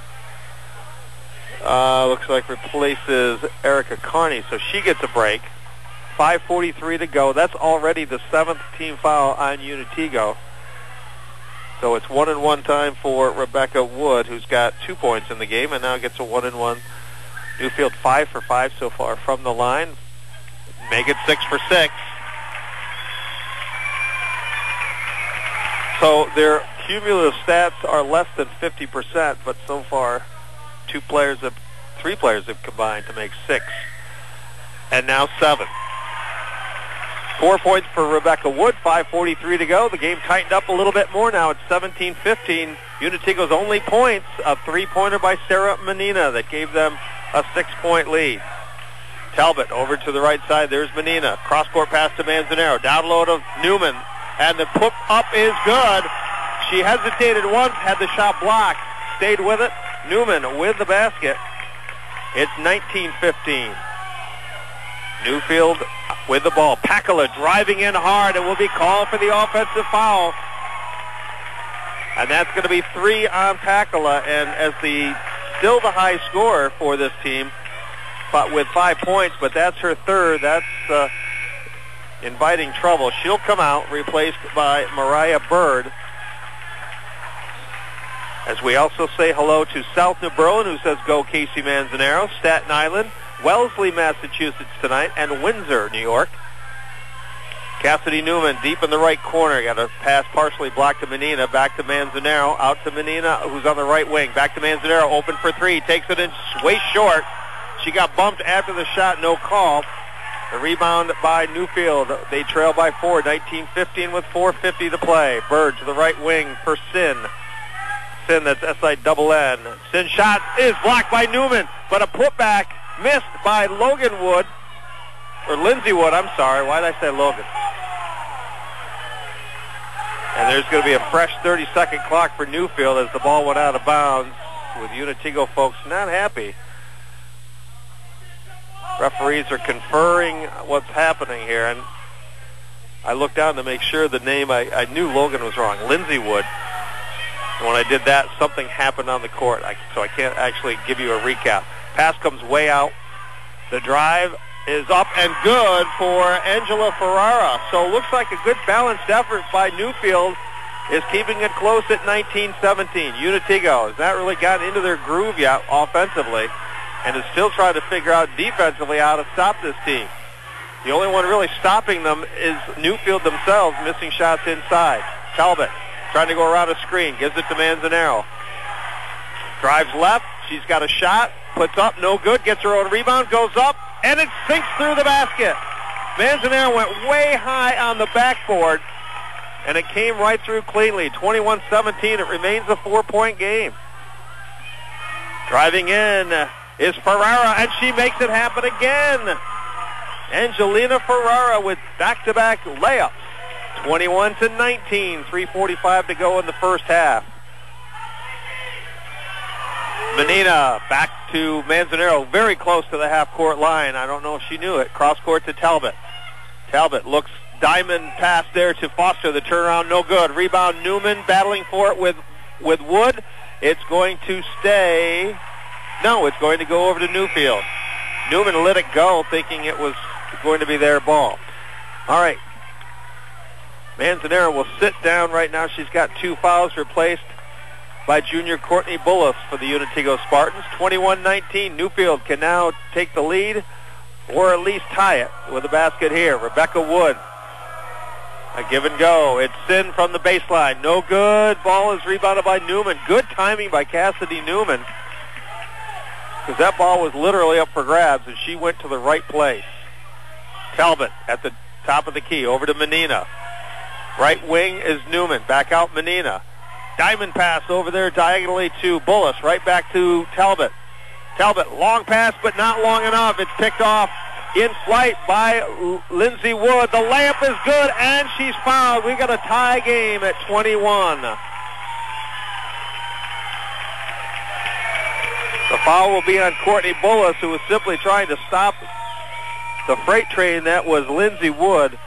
Erica Carney, so she gets a break. 5:43 to go. That's already the 7th team foul on Unitigo. So it's 1-and-1 time for Rebecca Wood, who's got 2 points in the game, and now gets a 1-and-1. Newfield 5 for 5 so far from the line. Make it 6 for 6. So their cumulative stats are less than 50%, but so far three players have combined to make 6. And now 7. 4 points for Rebecca Wood, 5:43 to go. The game tightened up a little bit more now. It's 17-15. Unitigo's only points, a 3-pointer by Sarah Menina that gave them a 6-point lead. Talbot over to the right side. There's Menina. Cross-court pass to Manzanero. Down low to Newman. And the put up is good. She hesitated once, had the shot blocked, stayed with it. Newman with the basket. It's 19-15. Newfield with the ball. Pakala driving in hard and will be called for the offensive foul. And that's going to be 3 on Pakala. And as still the high scorer for this team, but with 5 points, but that's her third. That's inviting trouble. She'll come out, replaced by Mariah Bird. As we also say hello to South New Berlin, who says go Casey Manzanero, Staten Island, Wellesley, Massachusetts tonight, and Windsor, New York. Cassidy Newman deep in the right corner. Got a pass partially blocked to Menina. Back to Manzanero. Out to Menina, who's on the right wing. Back to Manzanero. Open for 3. Takes it in way short. She got bumped after the shot. No call. The rebound by Newfield. They trail by 4. 19-15 with 4:50 to play. Bird to the right wing for Sin. Sin, that's S-I-double-N. Sin shot is blocked by Newman, but a putback missed by Logan Wood. Or Lindsay Wood, I'm sorry. Why did I say Logan? And there's going to be a fresh 30-second clock for Newfield as the ball went out of bounds, with Unitigo folks not happy. Referees are conferring what's happening here, and I looked down to make sure the name, I knew Logan was wrong, Lindsay Wood. And when I did that, something happened on the court, so I can't actually give you a recap. Pass comes way out. The drive is up and good for Angela Ferrara. So it looks like a good balanced effort by Newfield is keeping it close at 19-17. Unitigo has not really gotten into their groove yet offensively and is still trying to figure out defensively how to stop this team. The only one really stopping them is Newfield themselves, missing shots inside. Talbot trying to go around a screen, gives it to Manzanero. Drives left, she's got a shot, puts up, no good, gets her own rebound, goes up, and it sinks through the basket. Manzanero went way high on the backboard, and it came right through cleanly. 21-17, it remains a 4-point game. Driving in is Ferrara, and she makes it happen again. Angelina Ferrara with back-to-back layups. 21-19, 3:45 to go in the first half. Menina back to Manzanero, very close to the half-court line. I don't know if she knew it. Cross-court to Talbot. Talbot looks diamond pass there to Foster. The turnaround, no good. Rebound, Newman battling for it with Wood. It's going to stay. No, it's going to go over to Newfield. Newman let it go, thinking it was going to be their ball. All right. Manzanero will sit down right now. She's got 2 fouls, replaced by junior Courtney Bullis for the Unitigo Spartans. 21-19. Newfield can now take the lead or at least tie it with a basket here. Rebecca Wood. A give and go. It's Sin from the baseline. No good. Ball is rebounded by Newman. Good timing by Cassidy Newman, because that ball was literally up for grabs, and she went to the right place. Talbot at the top of the key. Over to Menina. Right wing is Newman. Back out Menina. Diamond pass over there diagonally to Bullis. Right back to Talbot. Talbot, long pass, but not long enough. It's picked off in flight by Lindsey Wood. The layup is good, and she's fouled. We got a tie game at 21. The foul will be on Courtney Bullis, who was simply trying to stop the freight train. That was Lindsey Wood.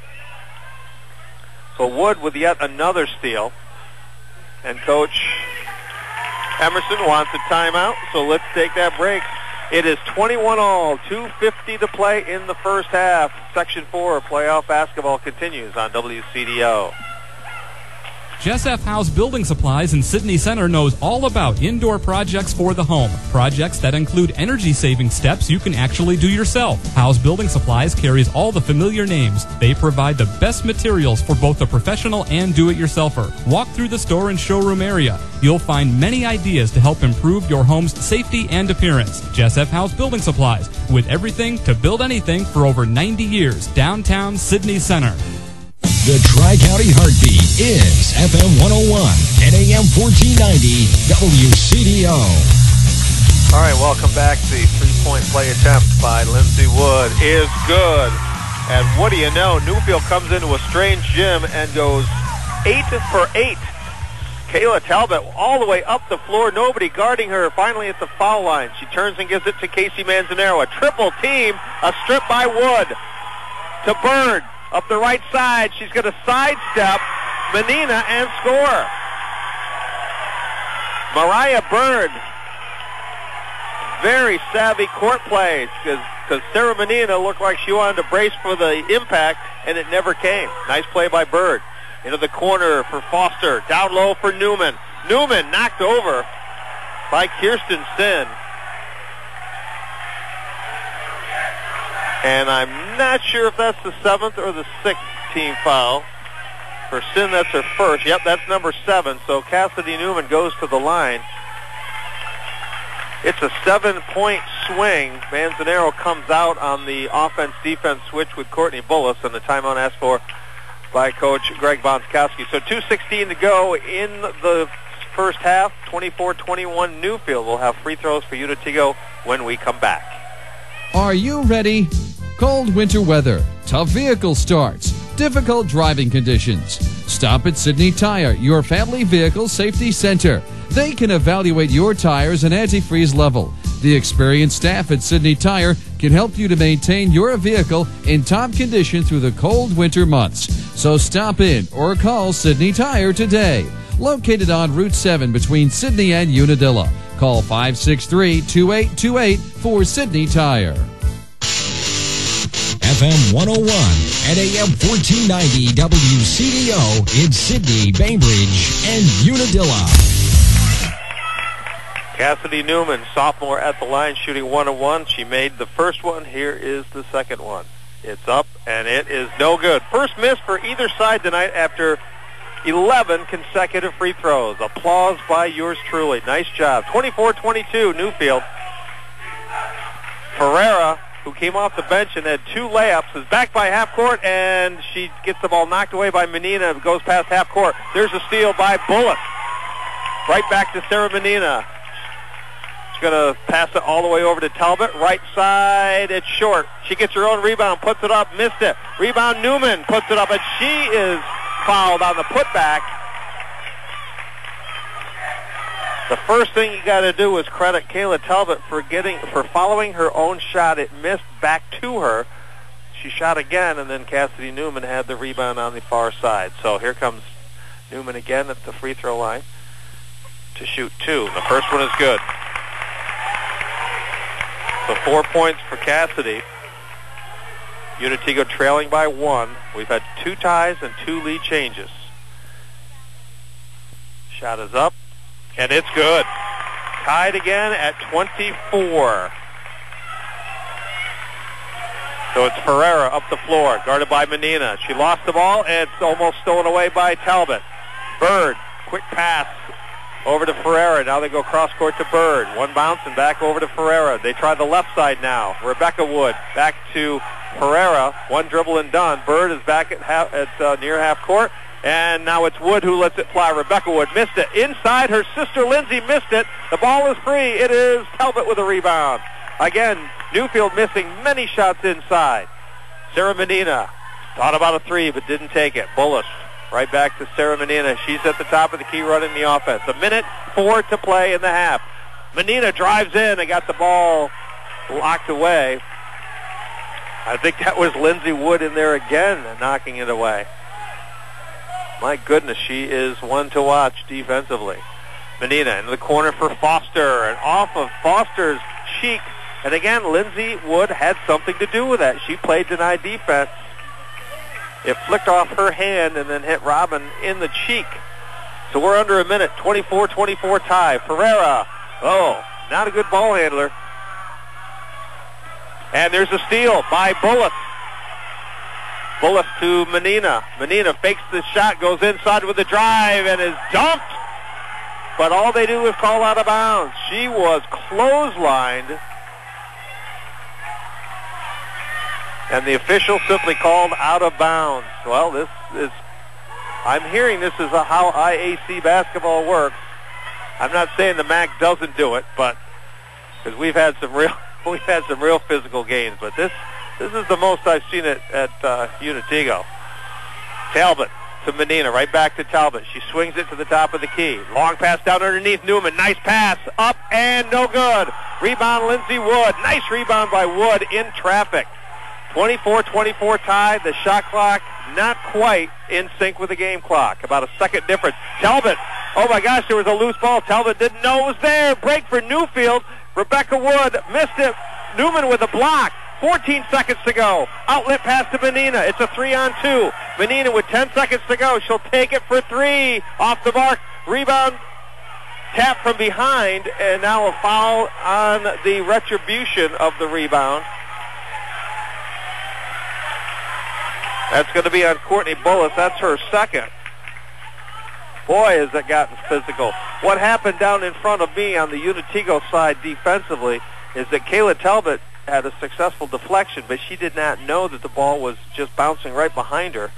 So Wood with yet another steal. And Coach Emerson wants a timeout, so let's take that break. It is 21-all, 2:50 to play in the first half. Section 4 playoff basketball continues on WCDO. Jess F. House Building Supplies in Sydney Center knows all about indoor projects for the home. Projects that include energy-saving steps you can actually do yourself. House Building Supplies carries all the familiar names. They provide the best materials for both the professional and do-it-yourselfer. Walk through the store and showroom area. You'll find many ideas to help improve your home's safety and appearance. Jess F. House Building Supplies, with everything to build anything for over 90 years. Downtown Sydney Center. The Tri-County Heartbeat is FM 101 and AM 1490 WCDO. All right, welcome back. The three-point play attempt by Lindsey Wood is good. And what do you know? Newfield comes into a strange gym and goes 8 for 8. Kayla Talbot all the way up the floor. Nobody guarding her. Finally at the foul line. She turns and gives it to Casey Manzanero. A triple team. A strip by Wood to Bird. Up the right side, she's going to sidestep Menina and score. Mariah Bird. Very savvy court plays, because Sarah Menina looked like she wanted to brace for the impact, and it never came. Nice play by Bird. Into the corner for Foster. Down low for Newman. Newman knocked over by Kirsten Sin. And I'm not sure if that's the 7th or the 6th team foul. For Sin, that's her first. Yep, that's number 7. So Cassidy Newman goes to the line. It's a 7-point swing. Manzanero comes out on the offense-defense switch with Courtney Bullis, and the timeout asked for by Coach Greg Bonskowski. So 2:16 to go in the first half. 24-21 Newfield will have free throws for Unitigo when we come back. Are you ready? Cold winter weather, tough vehicle starts, difficult driving conditions. Stop at Sydney Tire, your family vehicle safety center. They can evaluate your tires and antifreeze level. The experienced staff at Sydney Tire can help you to maintain your vehicle in top condition through the cold winter months. So stop in or call Sydney Tire today. Located on Route 7 between Sydney and Unadilla. Call 563-2828 for Sydney Tire. FM 101 and AM 1490 WCDO in Sydney, Bainbridge, and Unadilla. Cassidy Newman, sophomore at the line, shooting 1 of 1. She made the first one. Here is the second one. It's up, and it is no good. First miss for either side tonight after 11 consecutive free throws. Applause by yours truly. Nice job. 24-22, Newfield. Ferreira, who came off the bench and had 2 layups, is back by half court, and she gets the ball knocked away by Menina. It goes past half court. There's a steal by Bullis. Right back to Sarah Menina. She's going to pass it all the way over to Talbot. Right side, it's short. She gets her own rebound, puts it up, missed it. Rebound, Newman puts it up, and she is fouled on the putback. The first thing you got to do is credit Kayla Talbot for following her own shot. It missed back to her. She shot again, and then Cassidy Newman had the rebound on the far side. So here comes Newman again at the free throw line to shoot 2. The first one is good. So 4 points for Cassidy. Unitigo trailing by 1. We've had 2 ties and 2 lead changes. Shot is up, and it's good. Tied again at 24. So it's Ferreira up the floor, guarded by Menina. She lost the ball, and it's almost stolen away by Talbot. Bird, quick pass over to Ferreira. Now they go cross court to Bird. One bounce and back over to Ferreira. They try the left side now. Rebecca Wood back to Ferreira. One dribble and done. Bird is back at near half court. And now it's Wood who lets it fly. Rebecca Wood missed it. Inside, her sister Lindsay missed it. The ball is free. It is Talbot with a rebound. Again, Newfield missing many shots inside. Sarah Menina thought about a 3 but didn't take it. Bullish right back to Sarah Menina. She's at the top of the key running the offense. 1:04 to play in the half. Menina drives in and got the ball locked away. I think that was Lindsay Wood in there again knocking it away. My goodness, she is one to watch defensively. Menina into the corner for Foster, and off of Foster's cheek. And again, Lindsay Wood had something to do with that. She played denied defense. It flicked off her hand and then hit Robin in the cheek. So we're under a minute, 24-24 tie. Ferreira, not a good ball handler. And there's a steal by Bullis. Bullis to Menina. Menina fakes the shot, goes inside with a drive, and is dumped. But all they do is call out of bounds. She was clotheslined. And the official simply called out of bounds. Well, this is, I'm hearing this is how IAC basketball works. I'm not saying the MAC doesn't do it, but because we've had some real physical games, but this is the most I've seen it at Unitigo. Talbot to Menina, right back to Talbot. She swings it to the top of the key. Long pass down underneath Newman. Nice pass. Up and no good. Rebound Lindsay Wood. Nice rebound by Wood in traffic. 24-24 tie. The shot clock not quite in sync with the game clock. About a second difference. Talbot. Oh my gosh, there was a loose ball. Talbot didn't know it was there. Break for Newfield. Rebecca Wood missed it. Newman with a block. 14 seconds to go. Outlet pass to Menina. It's a 3-on-2. Menina with 10 seconds to go. She'll take it for 3. Off the mark. Rebound. Tap from behind. And now a foul on the retribution of the rebound. That's going to be on Courtney Bullis. That's her second. Boy, has it gotten physical. What happened down in front of me on the Unitigo side defensively is that Kayla Talbot had a successful deflection, but she did not know that the ball was just bouncing right behind her.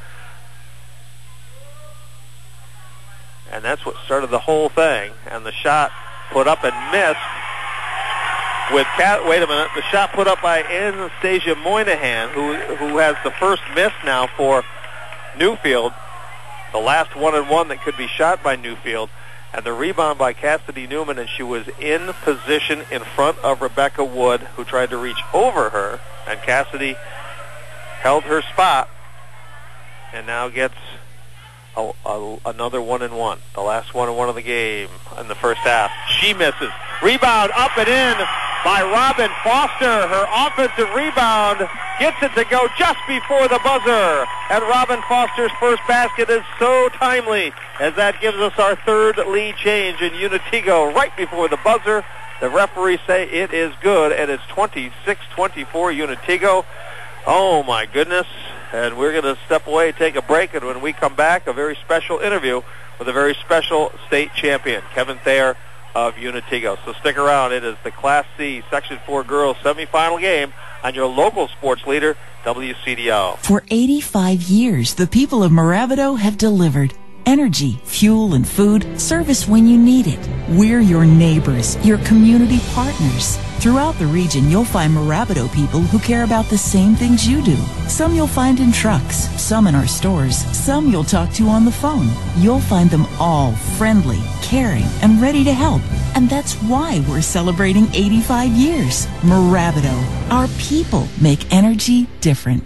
And that's what started the whole thing. And the shot put up and missed with wait a minute, the shot put up by Anastasia Moynihan, who has the first miss now for Newfield. The last 1-and-1 that could be shot by Newfield. And the rebound by Cassidy Newman, and she was in position in front of Rebecca Wood, who tried to reach over her, and Cassidy held her spot and now gets another 1-and-1, the last 1-and-1 of the game in the first half. She misses. Rebound up and in by Robin Foster. Her offensive rebound gets it to go just before the buzzer. And Robin Foster's first basket is so timely, as that gives us our third lead change in Unitigo right before the buzzer. The referees say it is good, and it's 26-24 Unitigo. Oh, my goodness. And we're going to step away, take a break, and when we come back, a very special interview with a very special state champion, Kevin Thayer of Unitigo. So stick around. It is the Class C Section 4 girls semifinal game on your local sports leader, WCDO. For 85 years, the people of Moravido have delivered energy, fuel, and food, service when you need it. We're your neighbors, your community partners. Throughout the region, you'll find Moravido people who care about the same things you do. Some you'll find in trucks, some in our stores, some you'll talk to on the phone. You'll find them all friendly, caring, and ready to help. And that's why we're celebrating 85 years. Moravido, our people make energy different.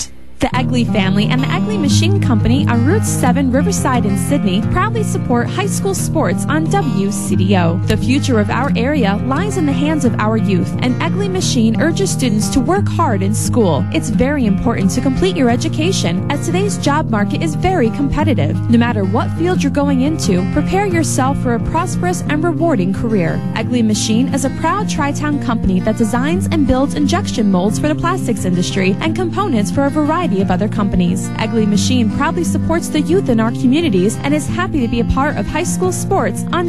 The Egley family and the Egley Machine Company on Route 7 Riverside in Sydney proudly support high school sports on WCDO. The future of our area lies in the hands of our youth, and Egley Machine urges students to work hard in school. It's very important to complete your education, as today's job market is very competitive. No matter what field you're going into, prepare yourself for a prosperous and rewarding career. Egley Machine is a proud Tri-Town company that designs and builds injection molds for the plastics industry and components for a variety of other companies. Egley Machine proudly supports the youth in our communities and is happy to be a part of high school sports on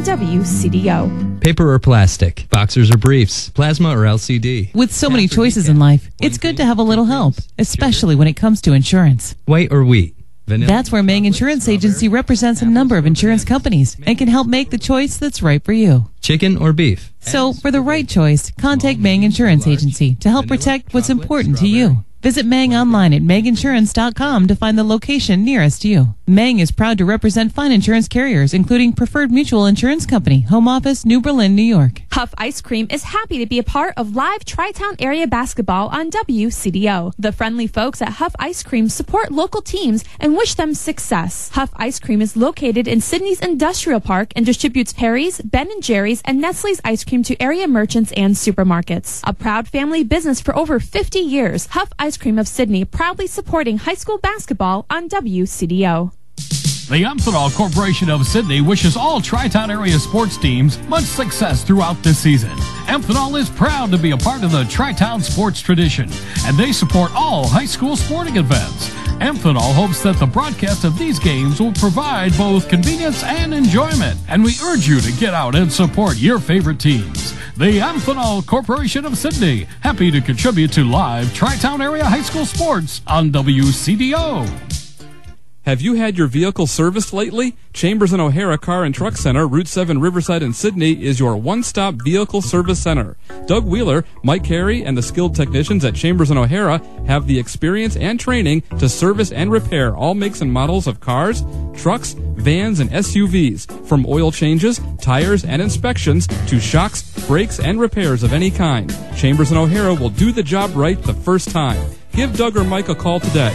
WCDO. Paper or plastic, boxers or briefs, plasma or LCD. With so many choices in life, it's good to have a little help, especially when it comes to insurance. White or wheat. Vanilla. That's where Mang Insurance Agency represents a number of insurance companies and can help make the choice that's right for you. Chicken or beef. So, for the right choice, contact Mang Insurance Agency to help protect what's important to you. Visit Mang online at manginsurance.com to find the location nearest you. Mang is proud to represent fine insurance carriers, including Preferred Mutual Insurance Company, Home Office, New Berlin, New York. Huff Ice Cream is happy to be a part of live Tri-Town area basketball on WCDO. The friendly folks at Huff Ice Cream support local teams and wish them success. Huff Ice Cream is located in Sydney's Industrial Park and distributes Perry's, Ben & Jerry's, and Nestle's ice cream to area merchants and supermarkets. A proud family business for over 50 years, Huff Ice Cream of Sydney proudly supporting high school basketball on WCDO. The Amphenol Corporation of Sydney wishes all Tri-Town area sports teams much success throughout this season. Amphenol is proud to be a part of the Tri-Town sports tradition, and they support all high school sporting events. Amphenol hopes that the broadcast of these games will provide both convenience and enjoyment, and we urge you to get out and support your favorite teams. The Amphenol Corporation of Sydney, happy to contribute to live Tri-Town area high school sports on WCDO. Have you had your vehicle serviced lately? Chambers and O'Hara Car and Truck Center, Route 7 Riverside in Sydney, is your one-stop vehicle service center. Doug Wheeler, Mike Carey, and the skilled technicians at Chambers and O'Hara have the experience and training to service and repair all makes and models of cars, trucks, vans, and SUVs. From oil changes, tires, and inspections to shocks, brakes, and repairs of any kind. Chambers and O'Hara will do the job right the first time. Give Doug or Mike a call today,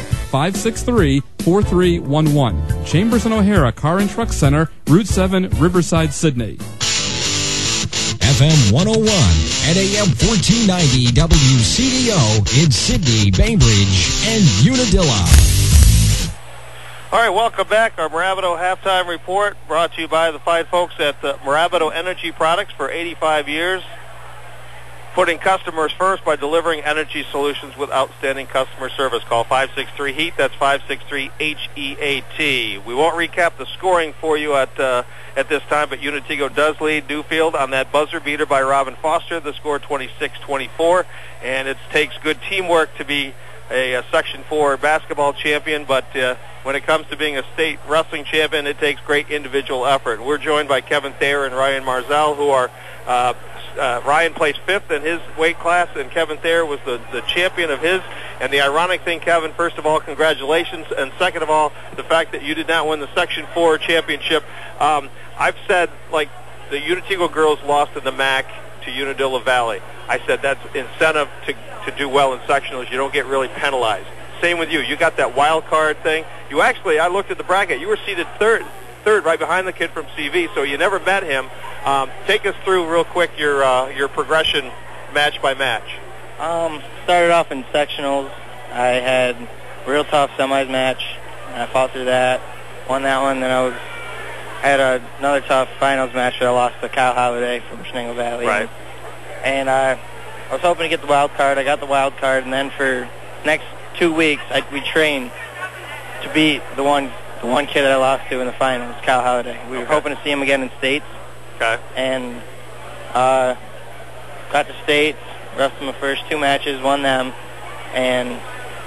563-4311. Chambers and O'Hara Car and Truck Center, Route 7, Riverside, Sydney. FM 101 and AM 1490 WCDO in Sydney, Bainbridge, and Unadilla. All right, welcome back. Our Moravido halftime report brought to you by the fine folks at Moravido Energy Products for 85 years. Putting customers first by delivering energy solutions with outstanding customer service. Call 563-HEAT. That's 563-HEAT. We won't recap the scoring for you at this time, but Unitigo does lead Newfield on that buzzer beater by Robin Foster. The score 26-24, and it takes good teamwork to be a Section 4 basketball champion, but when it comes to being a state wrestling champion, it takes great individual effort. We're joined by Kevin Thayer and Ryan Marzell, who are Ryan placed fifth in his weight class, and Kevin Thayer was the champion of his. And the ironic thing, Kevin, first of all, congratulations, and second of all, the fact that you did not win the Section 4 championship. I've said, like, the Unitigo girls lost in the MAC to Unadilla Valley. I said that's incentive to do well in sectionals. You don't get really penalized. Same with you. You got that wild card thing. You actually, I looked at the bracket. You were seated third right behind the kid from CV, so you never met him. Take us through real quick your progression match by match. Started off in sectionals. I had a real tough semis match. I fought through that, won that one. Then I had another tough finals match that I lost to Kyle Holiday from Shenango Valley. Right. And I was hoping to get the wild card. I got the wild card, and then for next 2 weeks, we trained to beat the one kid that I lost to in the finals, Kyle Holiday. We were hoping to see him again in states. Okay. And got to states, wrestled my first 2 matches, won them, and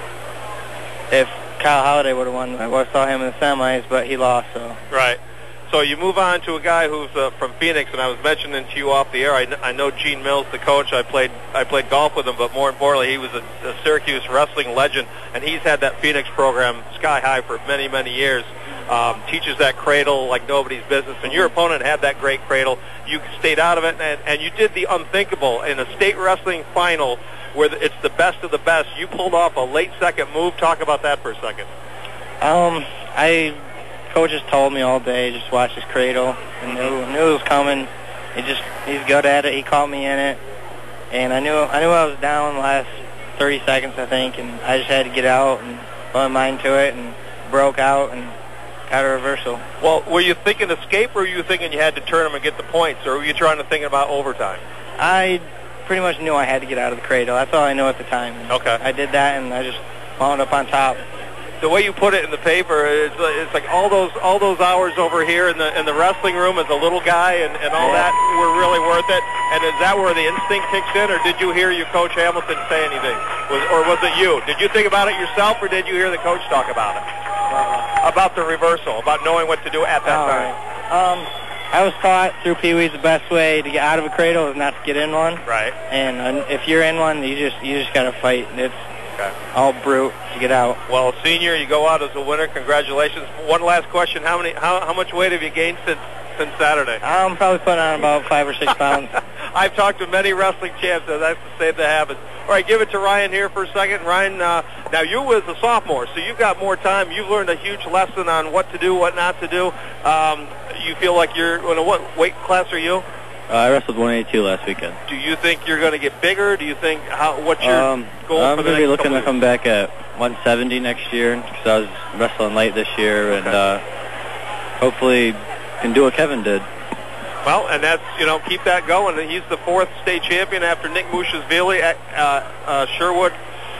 if Kyle Holiday would have won, I would have saw him in the semis, but he lost. So. Right. So you move on to a guy who's from Phoenix, and I was mentioning to you off the air. I know Gene Mills, the coach. I played golf with him, but more importantly, he was a Syracuse wrestling legend, and he's had that Phoenix program sky high for many, many years. Teaches that cradle like nobody's business, and your opponent had that great cradle. You stayed out of it, and you did the unthinkable in a state wrestling final where it's the best of the best. You pulled off a late second move. Talk about that for a second. Coaches told me all day, just watch his cradle, and knew it was coming. He's good at it. He caught me in it, and I knew I was down the last 30 seconds, I think, and I just had to get out and put my mind to it, and broke out and got a reversal. Well, were you thinking escape, or were you thinking you had to turn them and get the points, or were you trying to think about overtime? I pretty much knew I had to get out of the cradle. That's all I knew at the time. Okay. I did that, and I just wound up on top. The way you put it in the paper, it's like all those hours over here in the wrestling room as a little guy and all that were really worth it. And is that where the instinct kicks in, or did you hear your coach Hamilton say anything, or was it you? Did you think about it yourself, or did you hear the coach talk about it? About the reversal, about knowing what to do at that time. I was taught through Pee Wee's the best way to get out of a cradle is not to get in one. Right. And if you're in one, you just got to fight. It's all brute to get out. Well, senior, you go out as a winner. Congratulations. One last question: how much weight have you gained since Saturday? I'm probably putting on about 5 or 6 pounds. I've talked to many wrestling champs, and that's to save the habits. All right, give it to Ryan here for a second. Ryan, now you was a sophomore, so you've got more time. You've learned a huge lesson on what to do, what not to do. You feel like you're in what weight class are you? I wrestled 182 last weekend. Do you think you're going to get bigger? Do you think what's your goal I'm for the going to be next looking couple to come back at 170 next year because I was wrestling light this year, and hopefully can do what Kevin did. Well, and that's, keep that going. He's the 4th state champion after Nick Mushashvili at Sherwood.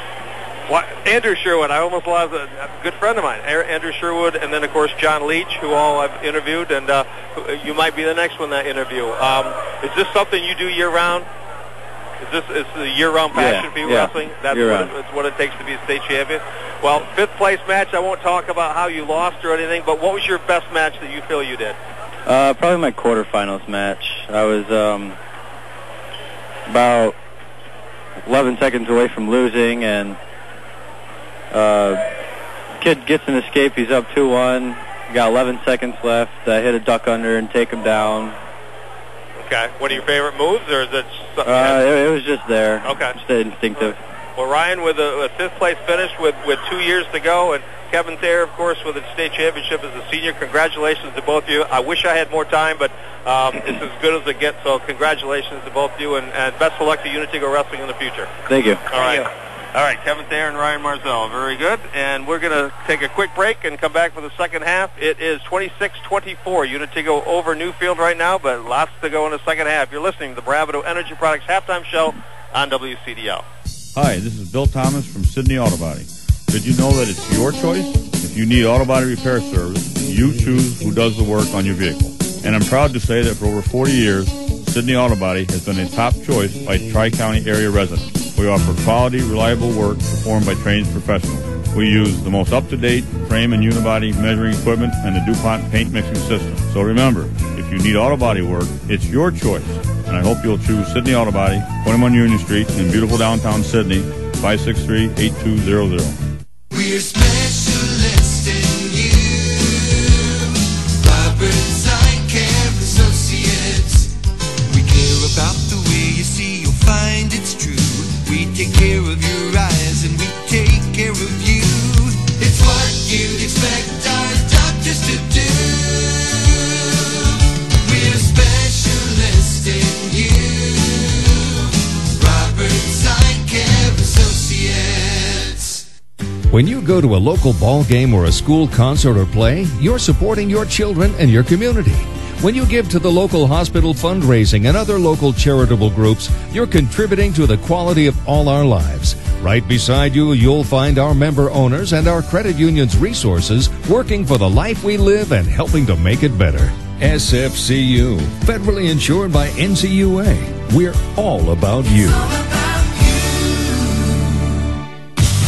Andrew Sherwood, I almost lost a good friend of mine. Andrew Sherwood, and then, of course, John Leach, who all I've interviewed, and you might be the next one that interview. Is this something you do year-round? Is the year-round passion for you wrestling? That's what it takes to be a state champion? Well, 5th place match, I won't talk about how you lost or anything, but what was your best match that you feel you did? Probably my quarterfinals match. I was about 11 seconds away from losing, and kid gets an escape. He's up 2-1. Got 11 seconds left. I hit a duck under and take him down. Okay. One of your favorite moves, or is it something? It was just there. Okay. Just instinctive. Well, Ryan, with a 5th place finish with 2 years to go, and Kevin Thayer, of course, with the state championship as a senior. Congratulations to both of you. I wish I had more time, but it's as good as it gets, so congratulations to both of you, and best of luck to Unitigo Wrestling in the future. Thank you. All right. All right, Kevin Thayer and Ryan Marzell. Very good. And we're going to take a quick break and come back for the second half. It is 26-24. Unitigo over Newfield right now, but lots to go in the second half. You're listening to the Bravado Energy Products Halftime Show on WCDL. Hi, this is Bill Thomas from Sydney Auto Body. Did you know that it's your choice? If you need auto body repair service, you choose who does the work on your vehicle. And I'm proud to say that for over 40 years, Sydney Auto Body has been a top choice by Tri-County area residents. We offer quality, reliable work performed by trained professionals. We use the most up-to-date frame and unibody measuring equipment and the DuPont paint mixing system. So remember, if you need auto body work, it's your choice. And I hope you'll choose Sydney Auto Body, 21 Union Street in beautiful downtown Sydney, 563-8200. We're specialists in you. Roberts Eye Care Associates. We care about the way you see, you'll find it's true. We take care of your eyes and we take care of you. It's what you'd expect our doctors to do. We're specialists in you. Roberts Eye Care Associates. When you go to a local ball game or a school concert or play, you're supporting your children and your community. When you give to the local hospital fundraising and other local charitable groups, you're contributing to the quality of all our lives. Right beside you, you'll find our member owners and our credit union's resources working for the life we live and helping to make it better. SFCU, federally insured by NCUA. We're all about you.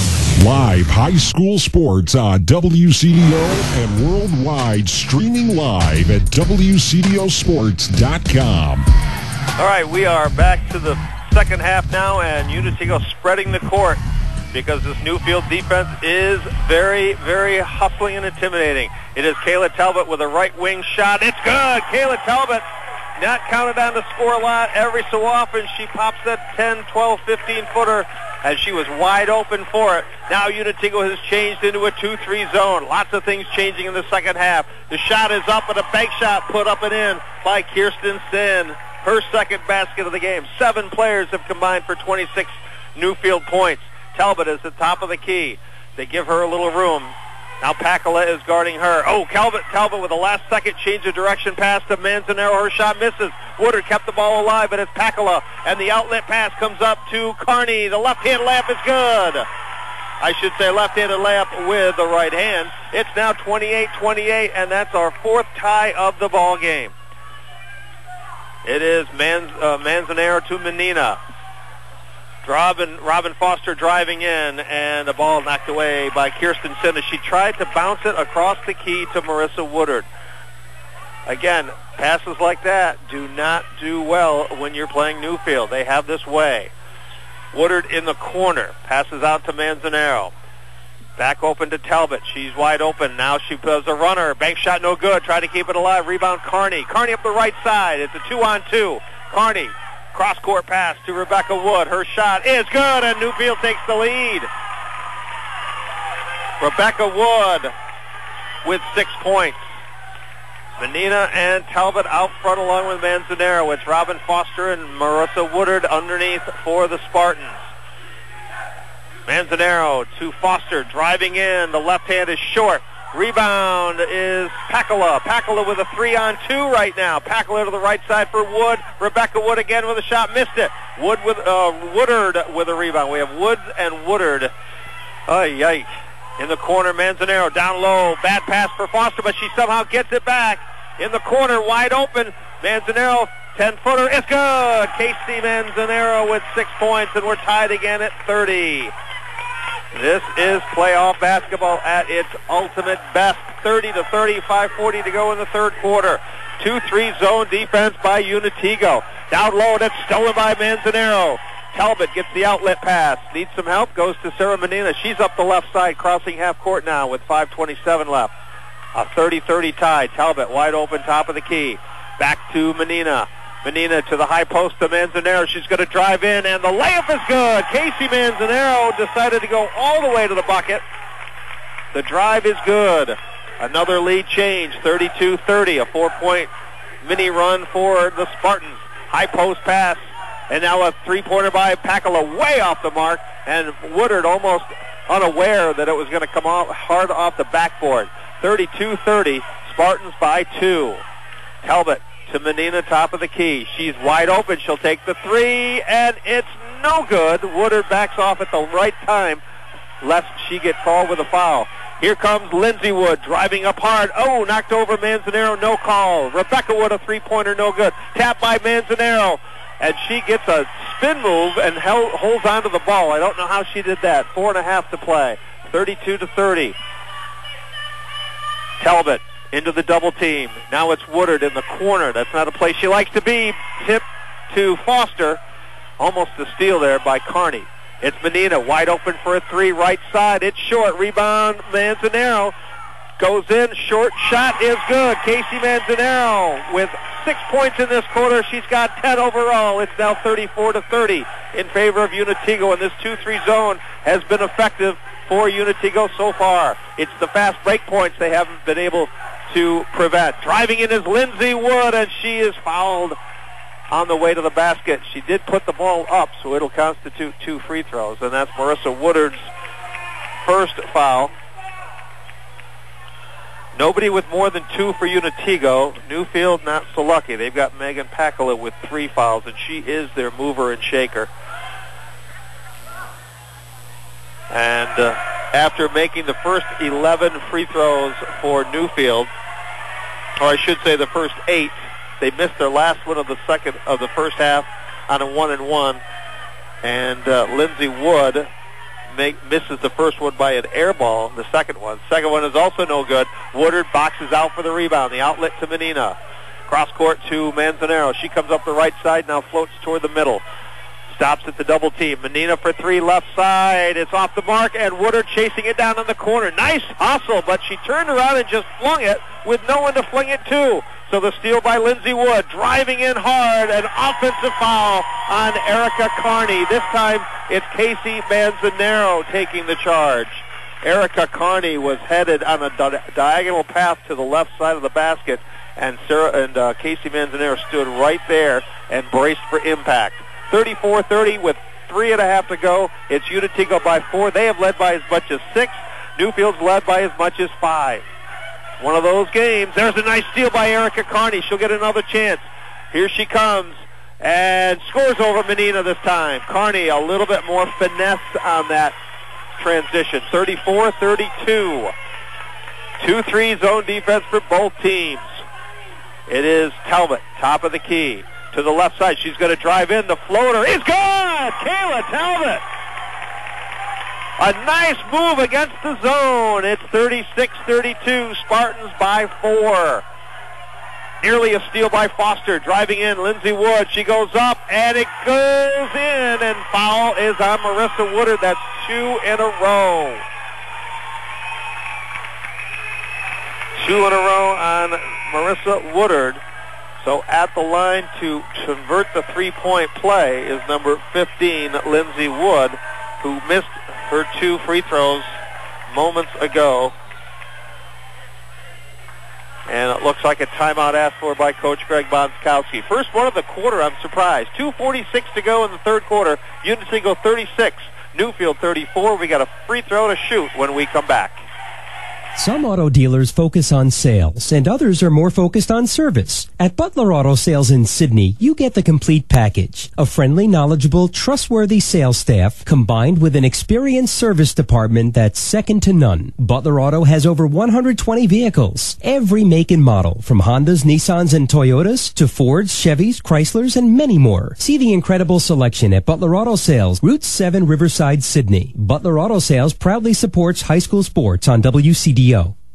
Live high school sports on WCDO and worldwide, streaming live at WCDOsports.com. All right, we are back to the second half now, and Unitigo spreading the court because this Newfield defense is very, very hustling and intimidating. It is Kayla Talbot with a right wing shot. It's good. Kayla Talbot not counted on to score a lot. Every so often she pops that 10, 12, 15-footer as she was wide open for it. Now Unitigo has changed into a 2-3 zone. Lots of things changing in the second half. The shot is up, and a bank shot put up and in by Kirsten Sin. Her second basket of the game. 7 players have combined for 26 Newfield points. Talbot is at the top of the key. They give her a little room. Now Pakala is guarding her. Oh, Talbot with a last-second change of direction pass to Manzanero. Her shot misses. Woodard kept the ball alive, but it's Pakala. And the outlet pass comes up to Carney. The left-hand layup is good. I should say left-handed layup with the right hand. It's now 28-28, and that's our 4th tie of the ball game. It is Manzanero to Menina. Robin Foster driving in, and the ball knocked away by Kirsten Sin as she tried to bounce it across the key to Marissa Woodard. Again, passes like that do not do well when you're playing Newfield. They have this way. Woodard in the corner, passes out to Manzanero. Back open to Talbot. She's wide open. Now she does a runner. Bank shot no good. Try to keep it alive. Rebound Carney. Carney up the right side. It's a 2-on-2. Carney. Cross-court pass to Rebecca Wood. Her shot is good, and Newfield takes the lead. Rebecca Wood with 6 points. Menina and Talbot out front along with Manzanero. It's Robin Foster and Marissa Woodard underneath for the Spartans. Manzanero to Foster, driving in. The left hand is short. Rebound is Pakala. Pakala with a 3-on-2 right now. Pakala to the right side for Wood. Rebecca Wood again with a shot. Missed it. Woodard with a rebound. We have Woods and Woodard. Yikes. In the corner, Manzanero down low. Bad pass for Foster, but she somehow gets it back. In the corner, wide open. Manzanero, 10-footer. It's good. Casey Manzanero with 6 points, and we're tied again at 30. This is playoff basketball at its ultimate best. 30-30, 5:40 to go in the third quarter. 2-3 zone defense by Unitigo. Down low, and it's stolen by Manzanero. Talbot gets the outlet pass. Needs some help, goes to Sarah Menina. She's up the left side, crossing half court now with 5:27 left. A 30-30 tie. Talbot wide open, top of the key. Back to Menina. Menina to the high post to Manzanero. She's going to drive in, and the layup is good. Casey Manzanero decided to go all the way to the bucket. The drive is good. Another lead change, 32-30. A 4-point mini run for the Spartans. High post pass, and now a three-pointer by Pakala way off the mark, and Woodard almost unaware that it was going to come off hard off the backboard. 32-30, Spartans by 2. Talbot to Menina, top of the key. She's wide open. She'll take the 3, and it's no good. Woodard backs off at the right time, lest she get called with a foul. Here comes Lindsey Wood driving up hard. Oh, knocked over Manzanero, no call. Rebecca Wood, a three-pointer, no good. Tapped by Manzanero, and she gets a spin move and holds onto the ball. I don't know how she did that. 4.5 to play. 32-30. Talbot into the double team. Now it's Woodard in the corner. That's not a place she likes to be. Tip to Foster. Almost a steal there by Carney. It's Menina wide open for a 3, right side. It's short. Rebound, Manzanero. Goes in. Short shot is good. Casey Manzanero with 6 points in this quarter. She's got 10 overall. It's now 34-30 in favor of Unitigo, and this 2-3 zone has been effective for Unitigo so far. It's the fast break points they haven't been able to prevent. Driving in is Lindsey Wood, and she is fouled on the way to the basket. She did put the ball up, so it'll constitute 2 free throws, and that's Marissa Woodard's first foul. Nobody with more than 2 for Unitigo. Newfield not so lucky. They've got Megan Pakala with 3 fouls, and she is their mover and shaker. And after making the first 11 free throws for Newfield, or I should say the first 8, they missed their last one of the first half on a 1-and-1. And Lindsey Wood misses the first one by an air ball, the second one. Second one is also no good. Woodard boxes out for the rebound. The outlet to Menina. Cross court to Manzanero. She comes up the right side, now floats toward the middle. Stops at the double team. Menina for three, left side. It's off the mark, and Woodard chasing it down in the corner. Nice hustle, but she turned around and just flung it with no one to fling it to. So the steal by Lindsay Wood, driving in hard, an offensive foul on Erica Carney. This time it's Casey Manzanero taking the charge. Erica Carney was headed on a diagonal path to the left side of the basket, and Casey Manzanero stood right there and braced for impact. 34-30 with 3.5 to go. It's Unitigo by 4. They have led by as much as 6. Newfield's led by as much as 5. One of those games. There's a nice steal by Erica Carney. She'll get another chance. Here she comes and scores over Menina this time. Carney a little bit more finesse on that transition. 34-32. 2-3 zone defense for both teams. It is Talbot, top of the key. To the left side. She's going to drive in. The floater is good! Kayla Talbot. A nice move against the zone. It's 36-32. Spartans by 4. Nearly a steal by Foster. Driving in, Lindsay Wood. She goes up, and it goes in, and foul is on Marissa Woodard. That's 2 in a row. 2 in a row on Marissa Woodard. So at the line to convert the three-point play is number 15, Lindsay Wood, who missed her 2 free throws moments ago. And it looks like a timeout asked for by Coach Greg Bonskowski. First one of the quarter, I'm surprised. 2:46 to go in the third quarter. Unitigo 36, Newfield 34. We got a free throw to shoot when we come back. Some auto dealers focus on sales, and others are more focused on service. At Butler Auto Sales in Sydney, you get the complete package. A friendly, knowledgeable, trustworthy sales staff combined with an experienced service department that's second to none. Butler Auto has over 120 vehicles, every make and model, from Hondas, Nissans, and Toyotas to Fords, Chevys, Chryslers, and many more. See the incredible selection at Butler Auto Sales, Route 7, Riverside, Sydney. Butler Auto Sales proudly supports high school sports on WCDO.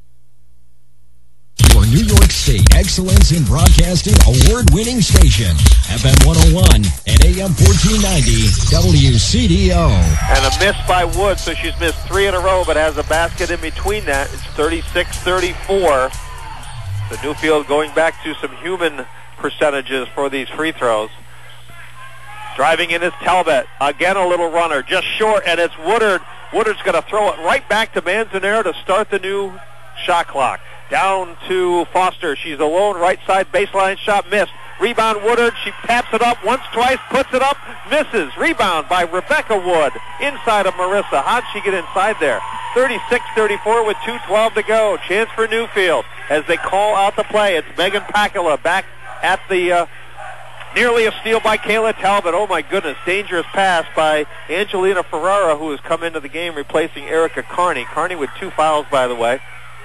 Your New York State Excellence in Broadcasting award-winning station, FM 101 and AM 1490, WCDO. And a miss by Wood, so she's missed 3 in a row, but has a basket in between that. It's 36-34. The Newfield going back to some human percentages for these free throws. Driving in is Talbot. Again, a little runner, just short, and it's Woodard. Woodard's going to throw it right back to Manzanero to start the new shot clock. Down to Foster. She's alone. Right side baseline shot missed. Rebound Woodard. She taps it up once, twice, puts it up, misses. Rebound by Rebecca Wood. Inside of Marissa. How'd she get inside there? 36-34 with 2:12 to go. Chance for Newfield as they call out the play. It's Megan Pakula back at the nearly a steal by Kayla Talbot. Oh my goodness. Dangerous pass by Angelina Ferrara, who has come into the game replacing Erica Carney. Carney with 2 fouls, by the way.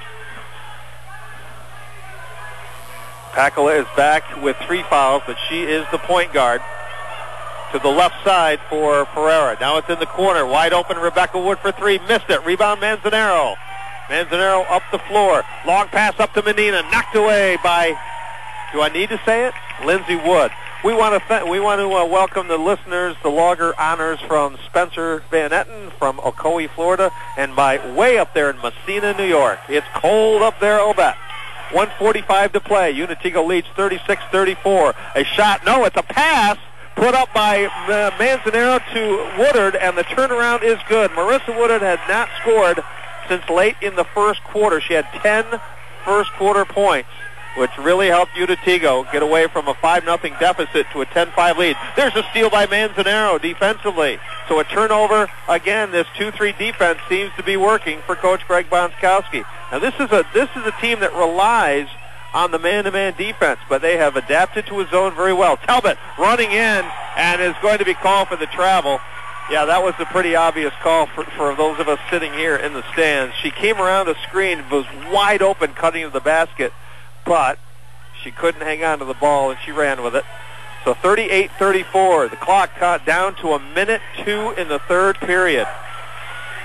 Pakula is back with 3 fouls, but she is the point guard. To the left side for Ferrara. Now it's in the corner. Wide open, Rebecca Wood for 3. Missed it. Rebound, Manzanero. Manzanero up the floor. Long pass up to Menina. Knocked away by, do I need to say it? Lindsay Wood. We want to welcome the listeners, the Logger Honors from Spencer Van Etten, from Ocoee, Florida, and by way up there in Messina, New York. It's cold up there, I'll bet. 1:45 to play. Unitigo leads 36-34. A shot, no, it's a pass put up by Manzanero to Woodard, and the turnaround is good. Marissa Woodard had not scored since late in the first quarter. She had 10 first quarter points, which really helped Unitigo get away from a 5-0 deficit to a 10-5 lead. There's a steal by Manzanero defensively. So a turnover. Again, this 2-3 defense seems to be working for Coach Greg Bonskowski. Now this is a team that relies on the man-to-man defense, but they have adapted to a zone very well. Talbot running in and is going to be called for the travel. Yeah, that was a pretty obvious call for those of us sitting here in the stands. She came around the screen, was wide open cutting to the basket, but she couldn't hang on to the ball, and she ran with it. So 38-34. The clock cut down to 1:02 in the third period.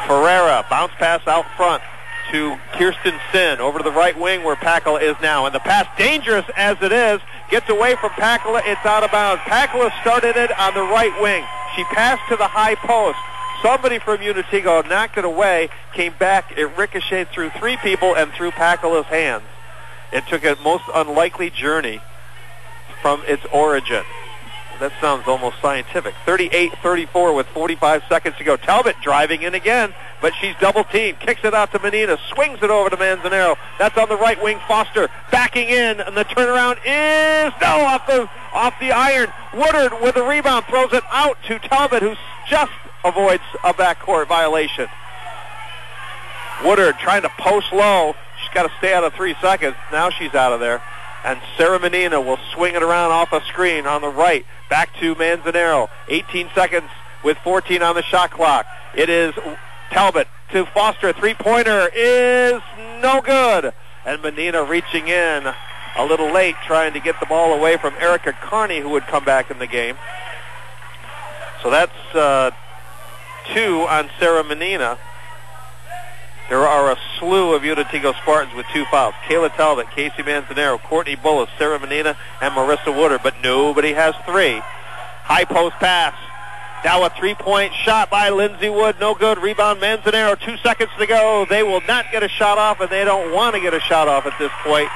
Ferreira, bounce pass out front to Kirsten Sin, over to the right wing where Pakula is now. And the pass, dangerous as it is, gets away from Pakula. It's out of bounds. Pakula started it on the right wing. She passed to the high post. Somebody from Unitigo knocked it away, came back. It ricocheted through three people and through Pakula's hands. It took a most unlikely journey from its origin. That sounds almost scientific. 38-34 with 45 seconds to go. Talbot driving in again, but she's double-teamed. Kicks it out to Menina. Swings it over to Manzanero. That's on the right wing. Foster backing in, and the turnaround is off the iron. Woodard with the rebound throws it out to Talbot, who just avoids a backcourt violation. Woodard trying to post low. She's got to stay out of 3 seconds. Now she's out of there. And Sarah Menina will swing it around off a screen on the right. Back to Manzanero. 18 seconds with 14 on the shot clock. It is Talbot to Foster. Three-pointer is no good. And Menina reaching in a little late, trying to get the ball away from Erica Carney, who would come back in the game. So that's 2 on Sarah Menina. There are a slew of Unitigo Spartans with 2 fouls. Kayla Talbot, Casey Manzanero, Courtney Bullis, Sarah Menina, and Marissa Woodard, but nobody has 3. High post pass. Now a three-point shot by Lindsay Wood. No good. Rebound Manzanero. 2 seconds to go. They will not get a shot off, and they don't want to get a shot off at this point.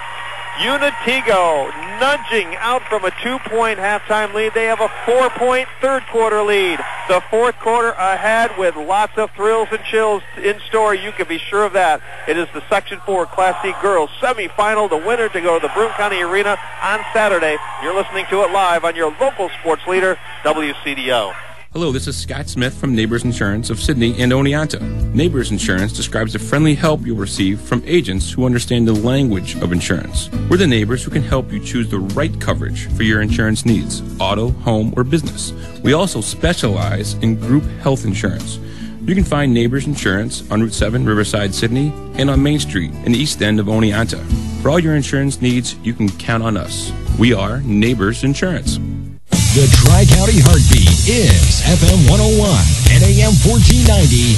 Unitigo nudging out from a 2-point halftime lead. They have a 4-point third-quarter lead. The fourth quarter ahead with lots of thrills and chills in store. You can be sure of that. It is the Section 4 Class C Girls semifinal. The winner to go to the Broome County Arena on Saturday. You're listening to it live on your local sports leader, WCDO. Hello, this is Scott Smith from Neighbors Insurance of Sydney and Oneonta. Neighbors Insurance describes the friendly help you'll receive from agents who understand the language of insurance. We're the neighbors who can help you choose the right coverage for your insurance needs, auto, home, or business. We also specialize in group health insurance. You can find Neighbors Insurance on Route 7, Riverside, Sydney, and on Main Street in the east end of Oneonta. For all your insurance needs, you can count on us. We are Neighbors Insurance. The Tri-County Heartbeat is FM 101 and AM 1490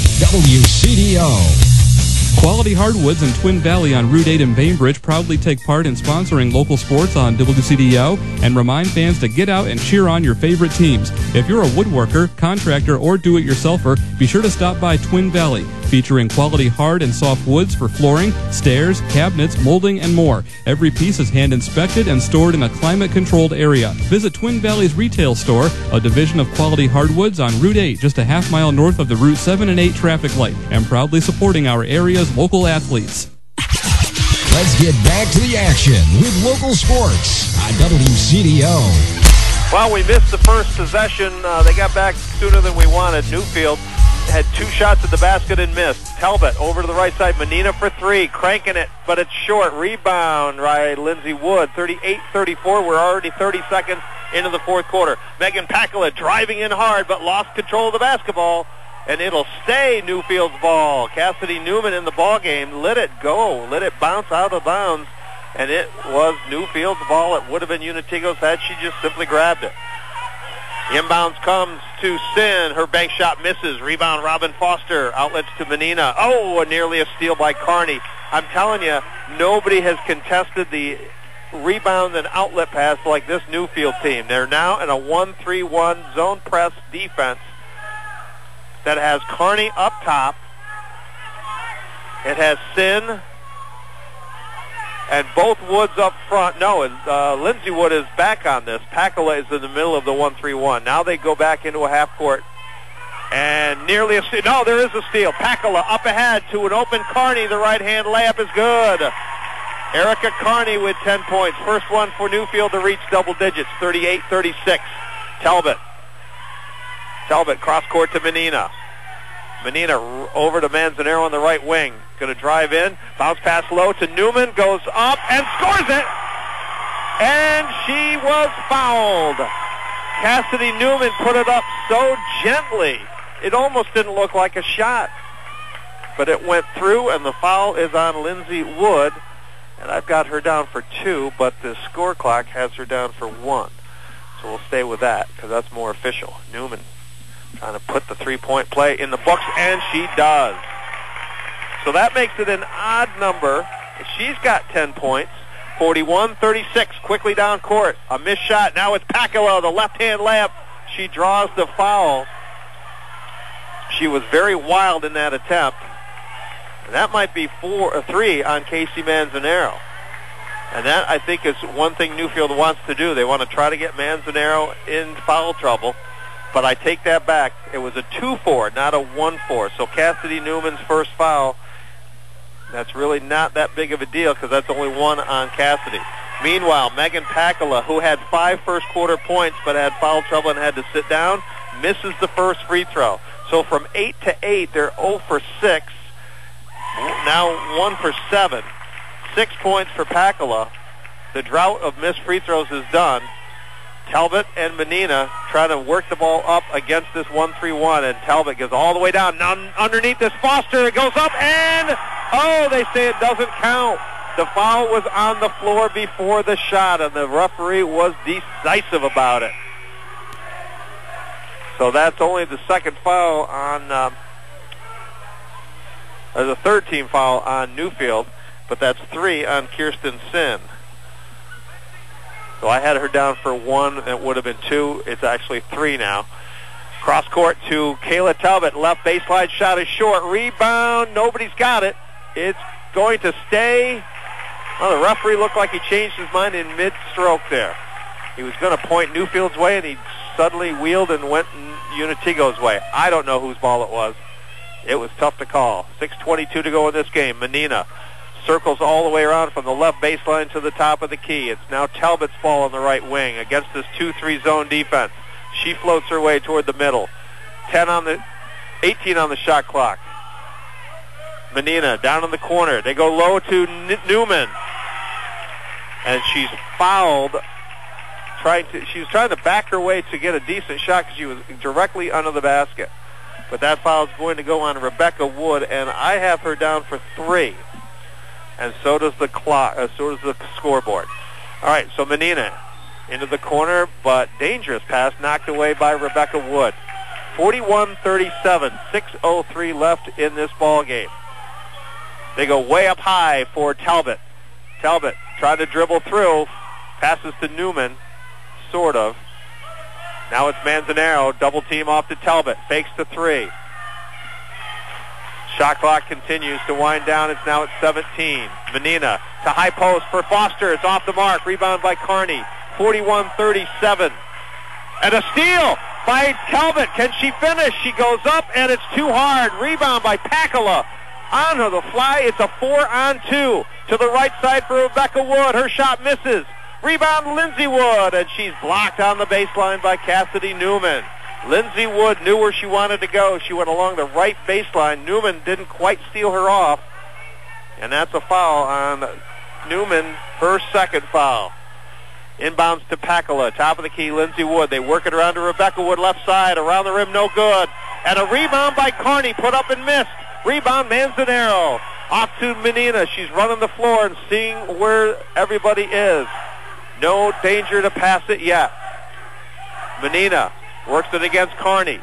WCDO. Quality Hardwoods in Twin Valley on Route 8 in Bainbridge proudly take part in sponsoring local sports on WCDO and remind fans to get out and cheer on your favorite teams. If you're a woodworker, contractor, or do-it-yourselfer, be sure to stop by Twin Valley, featuring quality hard and soft woods for flooring, stairs, cabinets, molding, and more. Every piece is hand-inspected and stored in a climate-controlled area. Visit Twin Valley's retail store, a division of Quality Hardwoods on Route 8, just a half mile north of the Route 7 and 8 traffic light, and proudly supporting our area's local athletes. Let's get back to the action with local sports on WCDO. Well, we missed the first possession. They got back sooner than we wanted. Newfield had 2 shots at the basket and missed. Talbot over to the right side. Menina for 3, cranking it, but it's short. Rebound by Lindsay Wood. 38-34. We're already 30 seconds into the fourth quarter. Megan Pakula driving in hard, but lost control of the basketball, and it'll stay Newfield's ball. Cassidy Newman in the ball game. Let it go. Let it bounce out of bounds, and it was Newfield's ball. It would have been Unitigo's had she just simply grabbed it. Inbounds comes to Sin. Her bank shot misses. Rebound Robin Foster. Outlets to Menina. Oh, nearly a steal by Carney. I'm telling you, nobody has contested the rebound and outlet pass like this Newfield team. They're now in a 1-3-1 zone press defense that has Carney up top. It has Sin and both Woods up front. No, Lindsay Wood is back on this. Pakula is in the middle of the 1-3-1. Now they go back into a half court. And nearly a steal. No, there is a steal. Pakula up ahead to an open Carney. The right-hand layup is good. Erica Carney with 10 points. First one for Newfield to reach double digits. 38-36. Talbot cross court to Menina. Menina over to Manzanero on the right wing. Going to drive in. Bounce pass low to Newman. Goes up and scores it. And she was fouled. Cassidy Newman put it up so gently. It almost didn't look like a shot. But it went through, and the foul is on Lindsay Wood. And I've got her down for 2, but the score clock has her down for 1. So we'll stay with that because that's more official. Newman Trying to put the three-point play in the books, and she does. So that makes it an odd number. She's got 10 points. 41-36, quickly down court. A missed shot. Now it's Pakula, the left-hand layup. She draws the foul. She was very wild in that attempt. And that might be 3 on Casey Manzanero. And that, I think, is one thing Newfield wants to do. They want to try to get Manzanero in foul trouble. But I take that back. It was a 2-4, not a 1-4. So Cassidy Newman's first foul, that's really not that big of a deal because that's only 1 on Cassidy. Meanwhile, Megan Pakula, who had 5 first-quarter points but had foul trouble and had to sit down, misses the first free throw. So from 8 to 8, they're 0 for 6. Now 1 for 7. 6 points for Pakula. The drought of missed free throws is done. Talbot and Menina try to work the ball up against this 1-3-1, and Talbot goes all the way down. Now underneath this Foster, it goes up, and they say it doesn't count. The foul was on the floor before the shot, and the referee was decisive about it. So that's only the second foul on, the third team foul on Newfield, but that's 3 on Kirsten Sin. So I had her down for 1. It would have been 2. It's actually 3 now. Cross court to Kayla Talbot. Left baseline shot is short. Rebound. Nobody's got it. It's going to stay. Well, the referee looked like he changed his mind in mid-stroke there. He was going to point Newfield's way, and he suddenly wheeled and went Unatigo's way. I don't know whose ball it was. It was tough to call. 6:22 to go in this game. Menina circles all the way around from the left baseline to the top of the key. It's now Talbot's ball on the right wing against this 2-3 zone defense. She floats her way toward the middle. 18 on the shot clock. Menina down in the corner. They go low to Newman. And she's fouled. She was trying to back her way to get a decent shot because she was directly under the basket. But that foul is going to go on Rebecca Wood, and I have her down for 3. And so does the clock. So does the scoreboard. All right, so Menina into the corner, but dangerous pass knocked away by Rebecca Wood. 41-37, 6:03 left in this ball game. They go way up high for Talbot. Talbot tried to dribble through, passes to Newman, sort of. Now it's Manzanero, double team off to Talbot, fakes to 3. Shot clock continues to wind down. It's now at 17. Menina to high post for Foster. It's off the mark. Rebound by Carney. 41-37. And a steal by Talbot. Can she finish? She goes up, and it's too hard. Rebound by Pakula. On her the fly. It's a 4-on-2. To the right side for Rebecca Wood. Her shot misses. Rebound Lindsey Wood, and she's blocked on the baseline by Cassidy Newman. Lindsey Wood knew where she wanted to go. She went along the right baseline. Newman didn't quite steal her off. And that's a foul on Newman, her second foul. Inbounds to Pakula, top of the key, Lindsey Wood. They work it around to Rebecca Wood, left side, around the rim, no good. And a rebound by Carney, put up and missed. Rebound Manzanero. Off to Menina. She's running the floor and seeing where everybody is. No danger to pass it yet. Menina works it against Carney.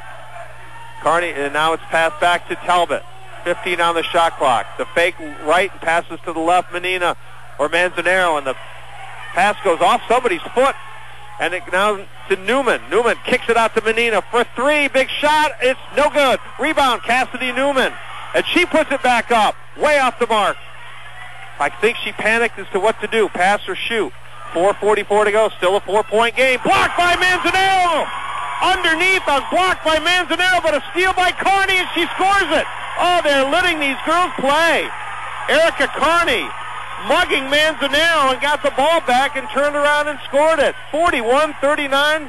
And now it's passed back to Talbot. 15 on the shot clock. The fake right and passes to the left, Menina or Manzanero, and the pass goes off somebody's foot. And it now to Newman. Newman kicks it out to Menina for 3. Big shot. It's no good. Rebound, Cassidy Newman. And she puts it back up. Way off the mark. I think she panicked as to what to do. Pass or shoot. 4:44 to go. Still a 4-point game. Blocked by Manzanero. Underneath, blocked by Manzanero, but a steal by Carney, and she scores it. Oh, they're letting these girls play. Erica Carney mugging Manzanero and got the ball back and turned around and scored it. 41-39.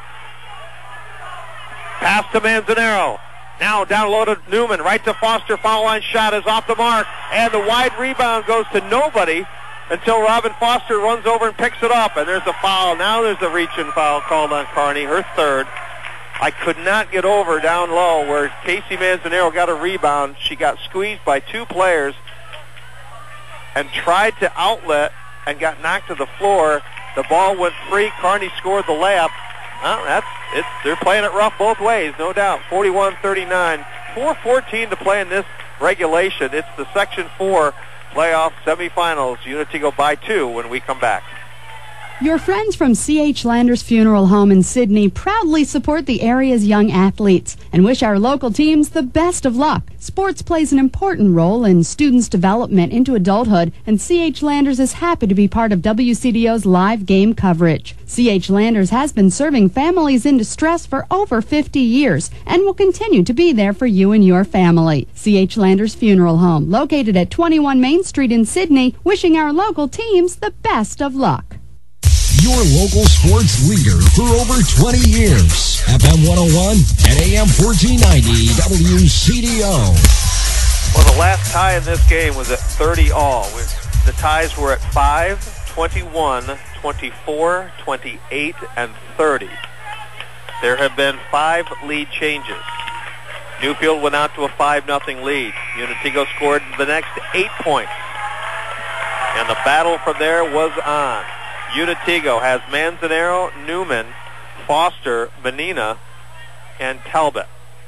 Pass to Manzanero. Now down low to Newman, right to Foster. Foul line shot is off the mark, and the wide rebound goes to nobody until Robin Foster runs over and picks it up, and there's a foul. Now there's a reach-in foul called on Carney, her third. I could not get over down low where Casey Manzanero got a rebound. She got squeezed by 2 players and tried to outlet and got knocked to the floor. The ball went free. Carney scored the layup, Well, they're playing it rough both ways, no doubt. 41-39, 4:14 to play in this regulation. It's the Section 4 playoff semifinals. Unity go by 2 when we come back. Your friends from C.H. Landers Funeral Home in Sydney proudly support the area's young athletes and wish our local teams the best of luck. Sports plays an important role in students' development into adulthood, and C.H. Landers is happy to be part of WCDO's live game coverage. C.H. Landers has been serving families in distress for over 50 years and will continue to be there for you and your family. C.H. Landers Funeral Home, located at 21 Main Street in Sydney, wishing our local teams the best of luck. Your local sports leader for over 20 years. FM 101 and AM 1490 WCDO. Well, the last tie in this game was at 30 all. The ties were at 5, 21, 24, 28, and 30. There have been 5 lead changes. Newfield went out to a 5-0 lead. Unitigo scored the next 8 points. And the battle from there was on. Unitigo has Manzanero, Newman, Foster, Menina, and Talbot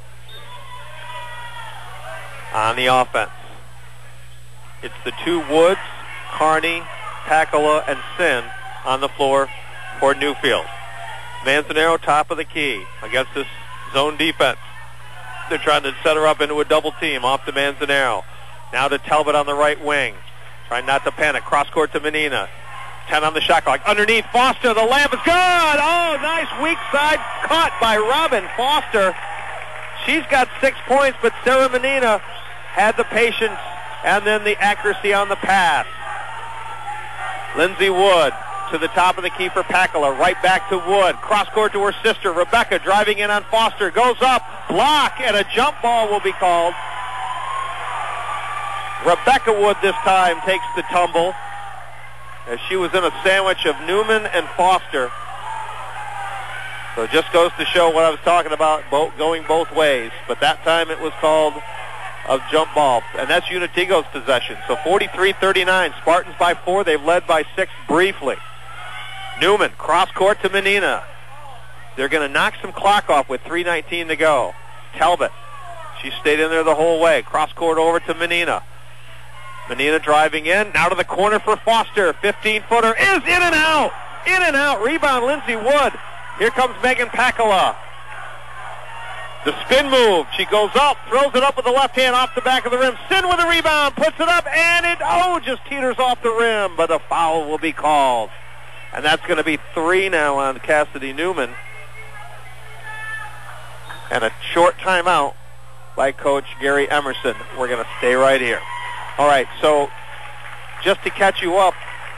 on the offense. It's the 2 Woods, Carney, Pacala, and Sin on the floor for Newfield. Manzanero top of the key against this zone defense. They're trying to set her up into a double team off to Manzanero. Now to Talbot on the right wing. Trying not to panic. Cross court to Menina. 10 on the shot clock. Underneath Foster. The layup is good. Oh, nice weak side cut by Robin Foster. She's got 6 points, but Sarah Menina had the patience and then the accuracy on the pass. Lindsay Wood to the top of the key for Pacala. Right back to Wood. Cross court to her sister, Rebecca, driving in on Foster. Goes up. Block, and a jump ball will be called. Rebecca Wood this time takes the tumble, as she was in a sandwich of Newman and Foster. So it just goes to show what I was talking about, going both ways. But that time it was called a jump ball, and that's Unitigo's possession. So 43-39, Spartans by 4. They've led by 6 briefly. Newman, cross court to Menina. They're going to knock some clock off with 3:19 to go. Talbot, she stayed in there the whole way. Cross court over to Menina. Menina driving in, now to the corner for Foster. 15-footer is in and out. In and out. Rebound, Lindsay Wood. Here comes Megan Pacala. The spin move. She goes up, throws it up with the left hand off the back of the rim. Sin with a rebound, puts it up, and it, just teeters off the rim, but a foul will be called. And that's going to be 3 now on Cassidy Newman. And a short timeout by Coach Gary Emerson. We're going to stay right here. All right, so just to catch you up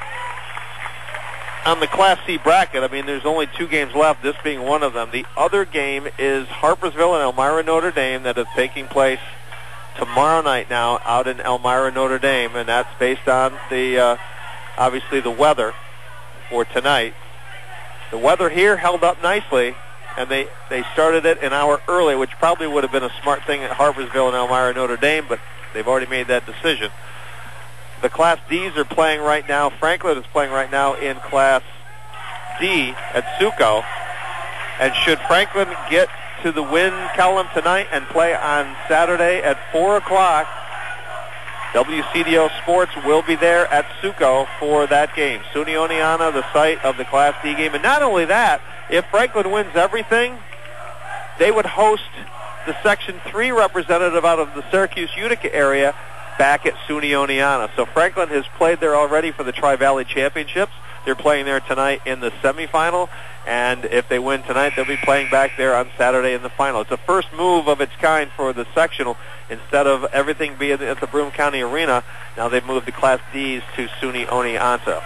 on the Class C bracket, I mean, there's only 2 games left, this being one of them. The other game is Harpersville and Elmira Notre Dame that is taking place tomorrow night now out in Elmira Notre Dame, and that's based on the obviously the weather for tonight. The weather here held up nicely, and they started it an hour early, which probably would have been a smart thing at Harpersville and Elmira Notre Dame, but they've already made that decision. The Class Ds are playing right now. Franklin is playing right now in Class D at Suco. And should Franklin get to the win column tonight and play on Saturday at 4 o'clock, WCDO Sports will be there at Suco for that game. SUNY Oneonta, the site of the Class D game. And not only that, if Franklin wins everything, they would host the Section 3 representative out of the Syracuse-Utica area back at SUNY Oneonta. So Franklin has played there already for the Tri-Valley Championships. They're playing there tonight in the semifinal, and if they win tonight, they'll be playing back there on Saturday in the final. It's the first move of its kind for the sectional. Instead of everything being at the Broome County Arena, now they've moved the Class Ds to SUNY Oneonta.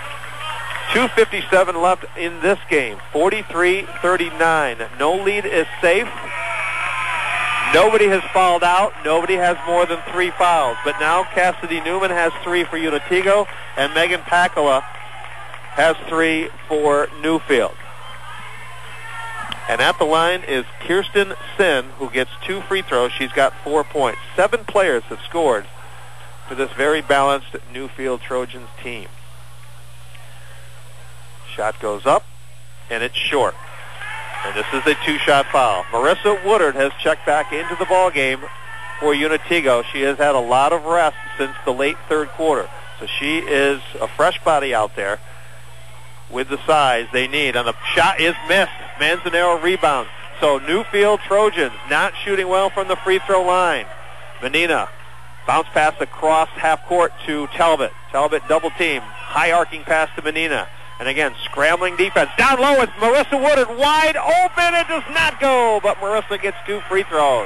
2:57 left in this game, 43-39. No lead is safe. Nobody has fouled out. Nobody has more than 3 fouls. But now Cassidy Newman has 3 for Unitigo, and Megan Pacala has 3 for Newfield. And at the line is Kirsten Sin, who gets 2 free throws. She's got 4 points. 7 players have scored for this very balanced Newfield Trojans team. Shot goes up, and it's short. And this is a two-shot foul. Marissa Woodard has checked back into the ball game for Unitigo. She has had a lot of rest since the late third quarter. So she is a fresh body out there with the size they need. And the shot is missed. Manzanero rebounds. So Newfield Trojans not shooting well from the free throw line. Menina bounce pass across half court to Talbot. Talbot double team. High arcing pass to Menina. And again, scrambling defense. Down low with Marissa Woodard. Wide open. It does not go. But Marissa gets 2 free throws.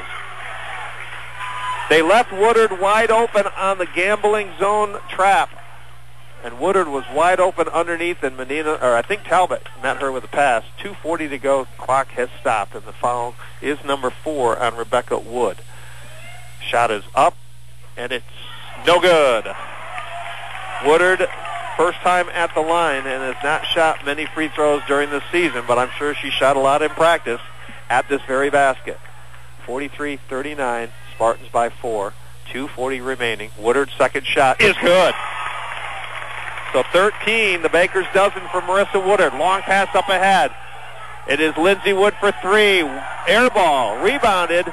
They left Woodard wide open on the gambling zone trap. And Woodard was wide open underneath, and Menina, or I think Talbot met her with a pass. 2:40 to go. Clock has stopped, and the foul is number 4 on Rebecca Wood. Shot is up, and it's no good. Woodard, first time at the line, and has not shot many free throws during this season, but I'm sure she shot a lot in practice at this very basket. 43-39, Spartans by 4. 2:40 remaining. Woodard's second shot is good. So 13, the Baker's dozen for Marissa Woodard. Long pass up ahead. It is Lindsey Wood for 3. Air ball. Rebounded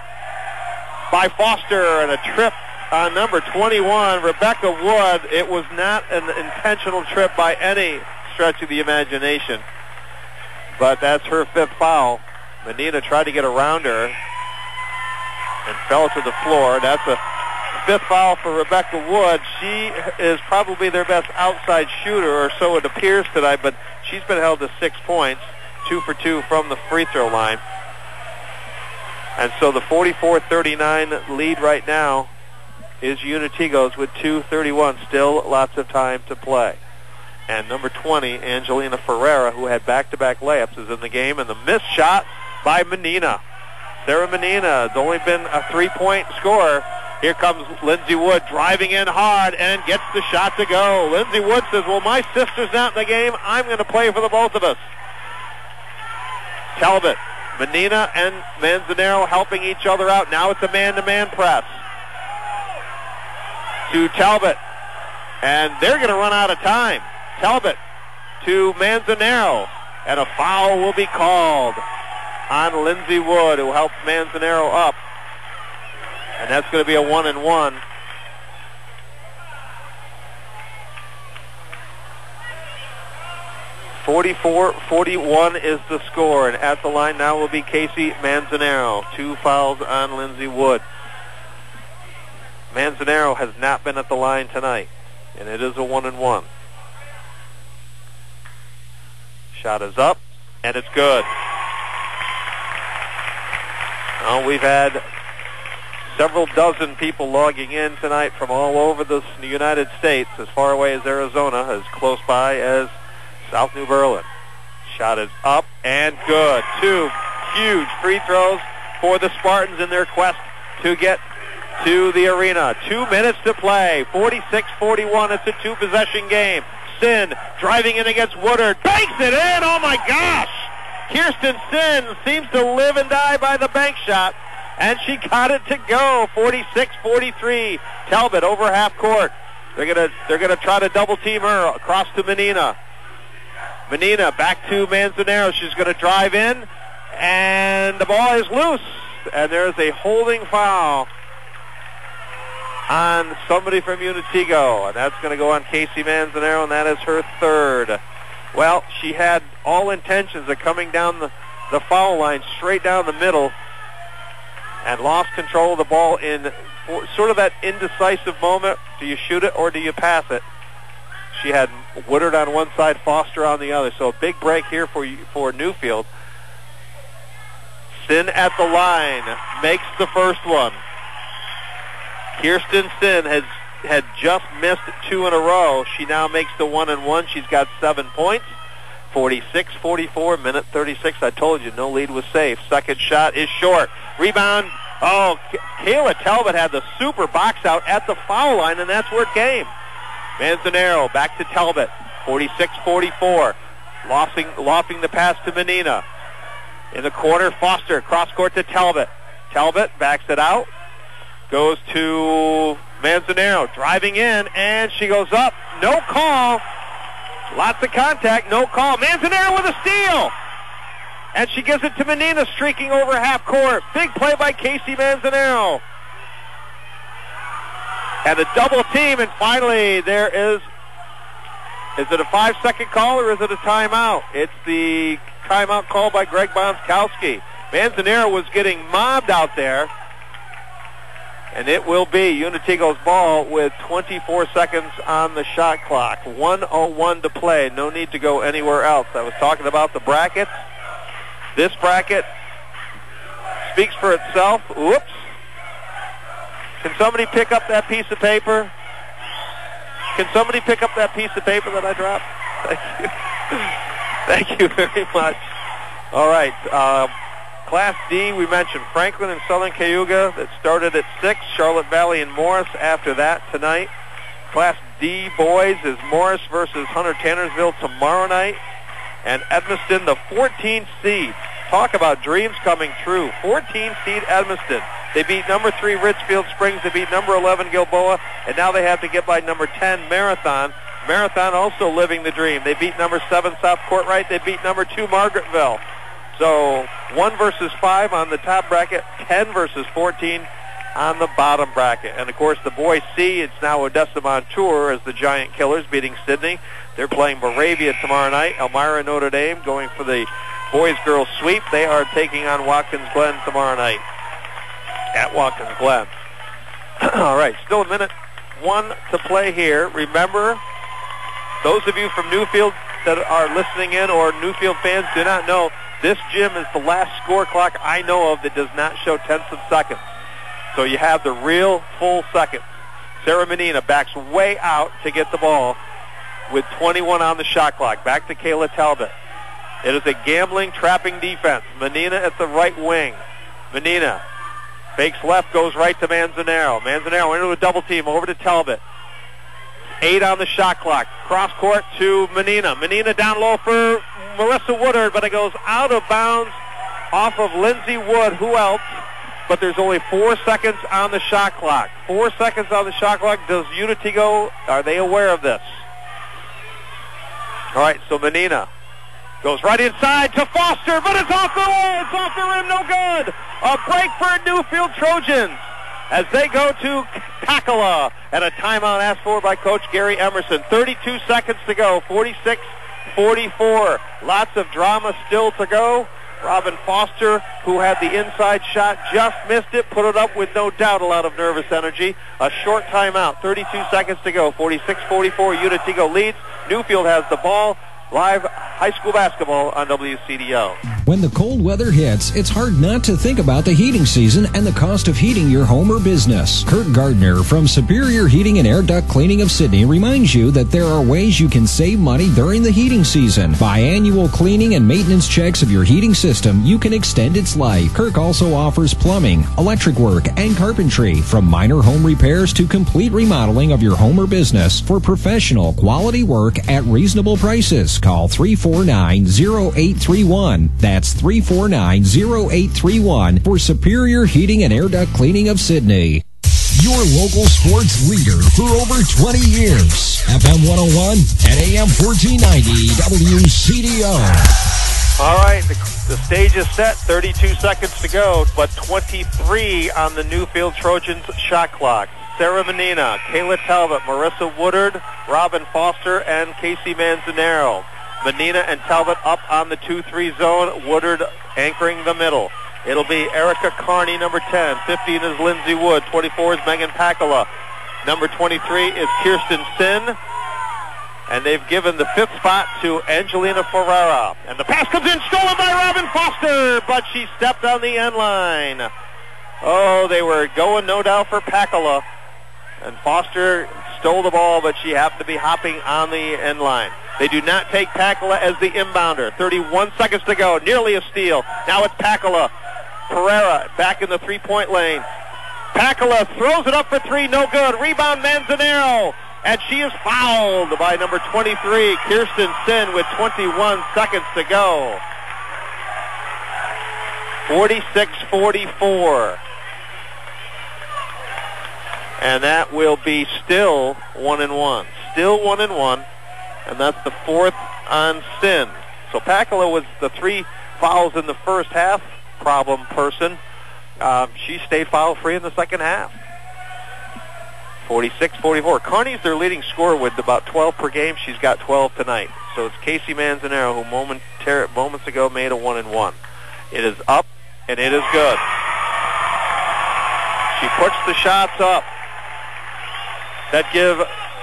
by Foster, and a trip on number 21, Rebecca Wood. It was not an intentional trip by any stretch of the imagination. But that's her 5th foul. Menina tried to get around her and fell to the floor. That's a 5th foul for Rebecca Wood. She is probably their best outside shooter, or so it appears tonight, but she's been held to 6 points, 2 for 2 from the free throw line. And so the 44-39 lead right now is Unitigo's with 2:31. Still lots of time to play. And number 20, Angelina Ferreira, who had back-to-back layups, is in the game, and the missed shot by Menina. Sarah Menina has only been a 3-point scorer. Here comes Lindsey Wood driving in hard and gets the shot to go. Lindsey Wood says, well, my sister's not in the game. I'm going to play for the both of us. Talbot, Menina, and Manzanero helping each other out. Now it's a man-to-man press to Talbot. And they're going to run out of time. Talbot to Manzanero. And a foul will be called on Lindsey Wood, who helped Manzanero up. And that's going to be a 1-and-1. (44-41) is the score, and at the line now will be Casey Manzanero. 2 fouls on Lindsey Wood. Manzanero has not been at the line tonight, and it is a 1-and-1. Shot is up, and it's good. Well, we've had several dozen people logging in tonight from all over the United States, as far away as Arizona, as close by as South New Berlin. Shot is up and good. 2 huge free throws for the Spartans in their quest to get to the arena. 2 minutes to play. 46-41. It's a 2-possession game. Sin driving in against Woodard. Banks it in. Oh, my gosh. Kirsten Sin seems to live and die by the bank shot. And she got it to go. 46-43. Talbot over half court. They're gonna try to double team her across to Menina. Menina back to Manzanero. She's gonna drive in, and the ball is loose. And there's a holding foul on somebody from Unitigo, and that's gonna go on Casey Manzanero, and that is her 3rd. Well, she had all intentions of coming down the foul line straight down the middle, and lost control of the ball in sort of that indecisive moment. Do you shoot it or do you pass it? She had Woodard on one side, Foster on the other. So a big break here for Newfield. Sin at the line makes the first one. Kirsten Sin had just missed 2 in a row. She now makes the 1-and-1. She's got 7 points. 46-44, minute 36. I told you, no lead was safe. Second shot is short. Rebound. Oh, Kayla Talbot had the super box out at the foul line, and that's where it came. Manzanero back to Talbot. 46-44. Lofting the pass to Menina. In the corner, Foster, cross court to Talbot. Talbot backs it out. Goes to Manzanero, driving in, and she goes up. No call. Lots of contact, no call. Manzanero with a steal. And she gives it to Menina, streaking over half court. Big play by Casey Manzanero. And a double team, and finally there is it a 5-second call or is it a timeout? It's the timeout call by Greg Bonskowski. Manzanero was getting mobbed out there. And it will be Unatico's ball with 24 seconds on the shot clock. 1:01 to play. No need to go anywhere else. I was talking about the brackets. This bracket speaks for itself. Whoops. Can somebody pick up that piece of paper? Can somebody pick up that piece of paper that I dropped? Thank you. Thank you very much. All right. Class D, we mentioned Franklin and Southern Cayuga that started at 6. Charlotte Valley and Morris after that tonight. Class D boys is Morris versus Hunter-Tannersville tomorrow night. And Edmiston, the 14th seed. Talk about dreams coming true. 14th seed Edmiston. They beat number 3 Richfield Springs. They beat number 11 Gilboa. And now they have to get by number 10 Marathon. Marathon also living the dream. They beat number 7 South Courtright. They beat number 2 Margaretville. So 1 versus 5 on the top bracket, 10 versus 14 on the bottom bracket. And, of course, the boys C, it's now Odessa Montour as the Giant Killers beating Sydney. They're playing Moravia tomorrow night. Elmira Notre Dame going for the boys-girls sweep. They are taking on Watkins Glen tomorrow night at Watkins Glen. All right, still a minute 1 to play here. Remember, those of you from Newfield that are listening in or Newfield fans do not know, this gym is the last score clock I know of that does not show tenths of seconds. So you have the real full seconds. Sarah Menina backs way out to get the ball with 21 on the shot clock. Back to Kayla Talbot. It is a gambling, trapping defense. Menina at the right wing. Menina fakes left, goes right to Manzanero. Manzanero into a double team, over to Talbot. 8 on the shot clock. Cross court to Menina. Menina down low for Marissa Woodard, but it goes out of bounds off of Lindsey Wood. Who else? But there's only 4 seconds on the shot clock. 4 seconds on the shot clock. Does Unatico, are they aware of this? All right, so Menina goes right inside to Foster, but it's off the wall. It's off the rim, no good. A break for Newfield Trojans as they go to Pacala, and a timeout asked for by Coach Gary Emerson. 32 seconds to go, 46-44. Lots of drama still to go. Robin Foster, who had the inside shot, just missed it, put it up with no doubt a lot of nervous energy. A short timeout, 32 seconds to go, 46-44. Unatico leads. Newfield has the ball. Live high school basketball on WCDO. When the cold weather hits, it's hard not to think about the heating season and the cost of heating your home or business. Kurt Gardner from Superior Heating and Air Duct Cleaning of Sydney reminds you that there are ways you can save money during the heating season. By annual cleaning and maintenance checks of your heating system, you can extend its life. Kirk also offers plumbing, electric work, and carpentry, from minor home repairs to complete remodeling of your home or business for professional quality work at reasonable prices. Call 349-0831. That's 349-0831 for Superior Heating and Air Duct Cleaning of Sydney. Your local sports leader for over 20 years. FM 101 and AM 1490 WCDO. All right, the stage is set. 32 seconds to go, but 23 on the Newfield Trojans shot clock. Sarah Menina, Kayla Talbot, Marissa Woodard, Robin Foster, and Casey Manzanero. Menina and Talbot up on the 2-3 zone. Woodard anchoring the middle. It'll be Erica Carney, number 10. 15 is Lindsey Wood. 24 is Megan Pacala. Number 23 is Kirsten Sin. And they've given the 5th spot to Angelina Ferrara. And the pass comes in, stolen by Robin Foster, but she stepped on the end line. Oh, they were going no doubt for Pacala. And Foster stole the ball, but she happened to be hopping on the end line. They do not take Pacala as the inbounder. 31 seconds to go. Nearly a steal. Now it's Pacala. Pereira back in the three-point lane. Pacala throws it up for 3. No good. Rebound Manzanero. And she is fouled by number 23, Kirsten Sin, with 21 seconds to go. 46-44. And that will be still 1-1. Still 1-1. And that's the 4th on Sin. So Pacala was the 3 fouls in the first half problem person. She stayed foul-free in the second half. 46-44. Kearney's their leading scorer with about 12 per game. She's got 12 tonight. So it's Casey Manzanero who moments ago made a 1-and-1. It is up, and it is good. She puts the shots up that give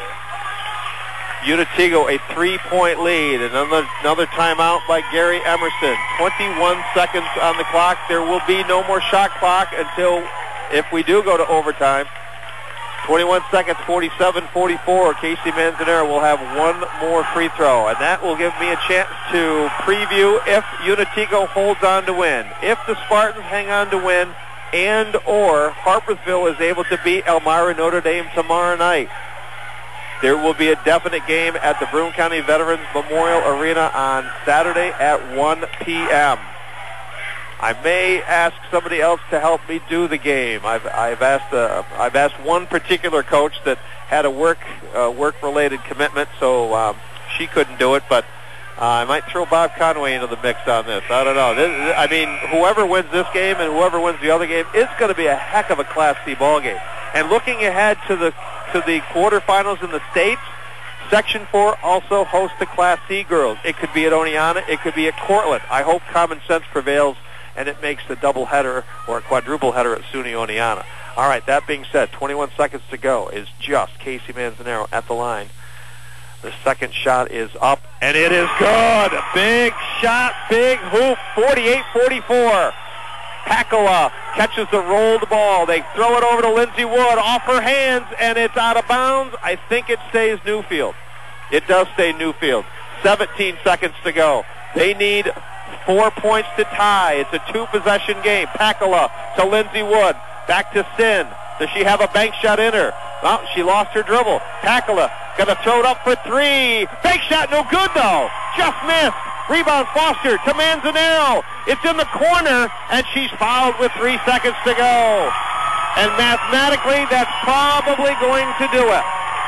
Unitigo a 3-point lead. Another timeout by Gary Emerson. 21 seconds on the clock. There will be no more shot clock until, if we do go to overtime, 21 seconds, 47-44. Casey Manzanero will have one more free throw, and that will give me a chance to preview if Unitigo holds on to win. If the Spartans hang on to win, and or Harpersville is able to beat Elmira Notre Dame tomorrow night, there will be a definite game at the Broome County Veterans Memorial Arena on Saturday at 1 p.m. I may ask somebody else to help me do the game. I've asked one particular coach that had a work-related commitment, so she couldn't do it. But I might throw Bob Conway into the mix on this. I don't know. I mean, whoever wins this game and whoever wins the other game, it's going to be a heck of a Class C ball game. And looking ahead to the quarterfinals in the States, Section 4 also hosts the Class C girls. It could be at Oneonta. It could be at Cortland. I hope common sense prevails and it makes the double header or a quadruple header at SUNY Oneonta. All right, that being said, 21 seconds to go is just Casey Manzanero at the line. The second shot is up, and it is good. Big shot, big hoop, 48-44. Pakala catches the rolled ball. They throw it over to Lindsey Wood off her hands, and it's out of bounds. I think it stays Newfield. It does stay Newfield. 17 seconds to go. They need 4 points to tie. It's a two-possession game. Pakala to Lindsey Wood. Back to Sin. Does she have a bank shot in her? Well, she lost her dribble. Pakala going to throw it up for three. Bank shot, no good, though. Just missed. Rebound Foster to Manzanero. It's in the corner, and she's fouled with 3 seconds to go. And mathematically, that's probably going to do it.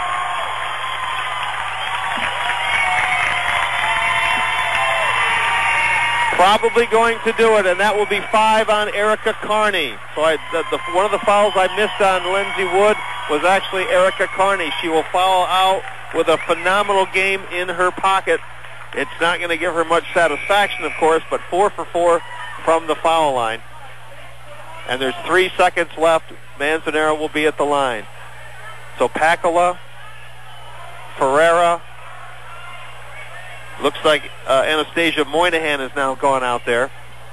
Probably going to do it, and that will be 5 on Erica Carney. So one of the fouls I missed on Lindsey Wood was actually Erica Carney. She will foul out with a phenomenal game in her pocket. It's not going to give her much satisfaction, of course, but 4 for 4 from the foul line. And there's 3 seconds left. Manzanero will be at the line. So Pakala, Ferreira, looks like Anastasia Moynihan has now gone out there.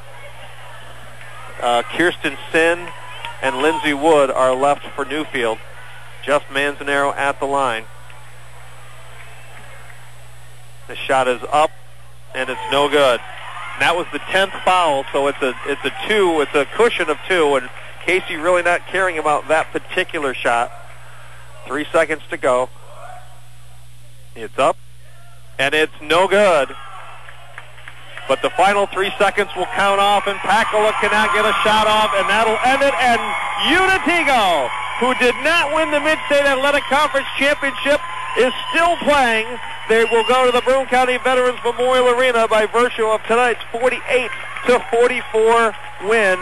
Kirsten Sin and Lindsey Wood are left for Newfield. Just Manzanero at the line. The shot is up, and it's no good. And that was the 10th foul, so it's a two. It's a cushion of 2, and Casey really not caring about that particular shot. 3 seconds to go. It's up, and it's no good. But the final 3 seconds will count off, and Pakala cannot get a shot off, and that'll end it. And Unitigo, who did not win the Mid-State Athletic Conference Championship, is still playing. They will go to the Broome County Veterans Memorial Arena by virtue of tonight's 48-44 win.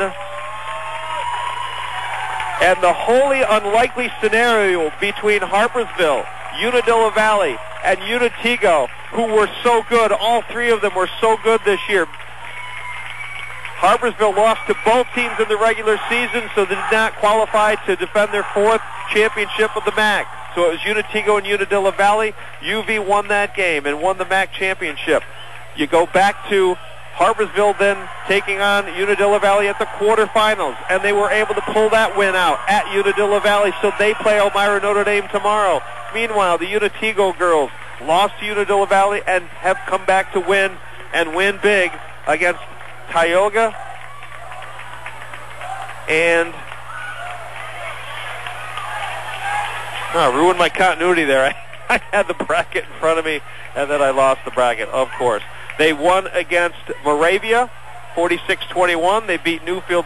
And the wholly unlikely scenario between Harpersville, Unadilla Valley, and Unitigo, who were so good, all three of them were so good this year. Harpersville lost to both teams in the regular season, so they did not qualify to defend their 4th championship of the MAC. So it was Unitigo and Unadilla Valley. UV won that game and won the MAC championship. You go back to Harpersville then taking on Unadilla Valley at the quarterfinals, and they were able to pull that win out at Unadilla Valley, so they play Elmira Notre Dame tomorrow. Meanwhile, the Unitigo girls lost to Unadilla Valley and have come back to win, and win big against Tioga and ruined my continuity there. I had the bracket in front of me, and then I lost the bracket, of course. They won against Moravia, 46-21. They beat Newfield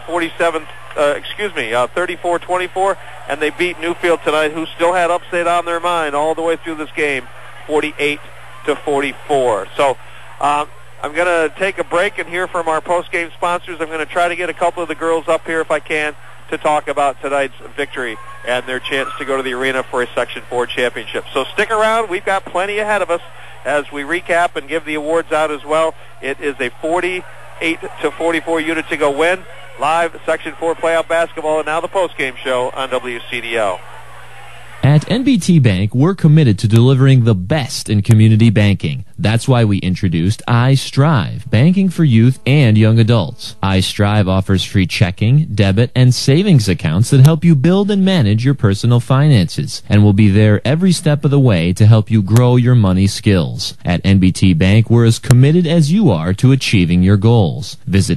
34-24, and they beat Newfield tonight, who still had upstate on their mind all the way through this game, 48-44. So I'm going to take a break and hear from our post-game sponsors. I'm going to try to get a couple of the girls up here if I can to talk about tonight's victory and their chance to go to the arena for a Section 4 championship. So stick around. We've got plenty ahead of us as we recap and give the awards out as well. It is a 48-44 Unitigo win. Live Section 4 playoff basketball, and now the post-game show on WCDO. At NBT Bank, we're committed to delivering the best in community banking. That's why we introduced iStrive, banking for youth and young adults. iStrive offers free checking, debit, and savings accounts that help you build and manage your personal finances, and will be there every step of the way to help you grow your money skills. At NBT Bank, we're as committed as you are to achieving your goals. Visit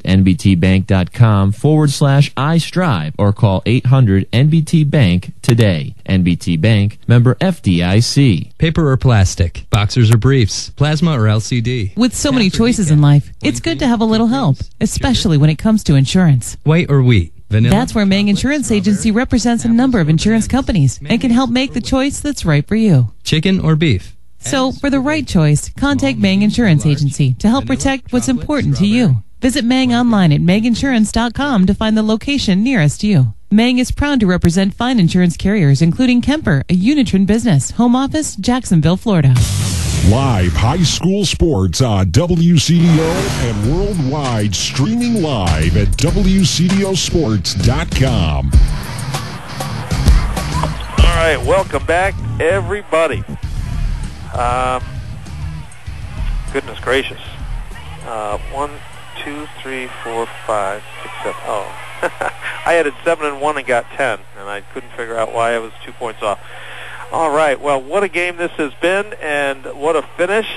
nbtbank.com/iStrive or call 800-NBT-BANK today. NBT Bank, member FDIC. Paper or plastic, boxers or briefs, plasma or LCD. With so many choices in life, it's good to have a little help, especially when it comes to insurance. White or wheat, vanilla. That's where Mang Insurance Agency represents a number of insurance companies and can help make the choice that's right for you. Chicken or beef. So, for the right choice, contact Mang Insurance Agency to help protect what's important to you. Visit Mang online at manginsurance.com to find the location nearest you. Mang is proud to represent fine insurance carriers, including Kemper, a Unitron business, home office, Jacksonville, Florida. Live high school sports on WCDO and worldwide, streaming live at WCDOsports.com. All right, welcome back, everybody. Goodness gracious. 1, 2, 3, 4, 5, 6, 7. Oh. I had it 7 and 1 and got 10, and I couldn't figure out why I was 2 points off. All right, well, what a game this has been, and what a finish,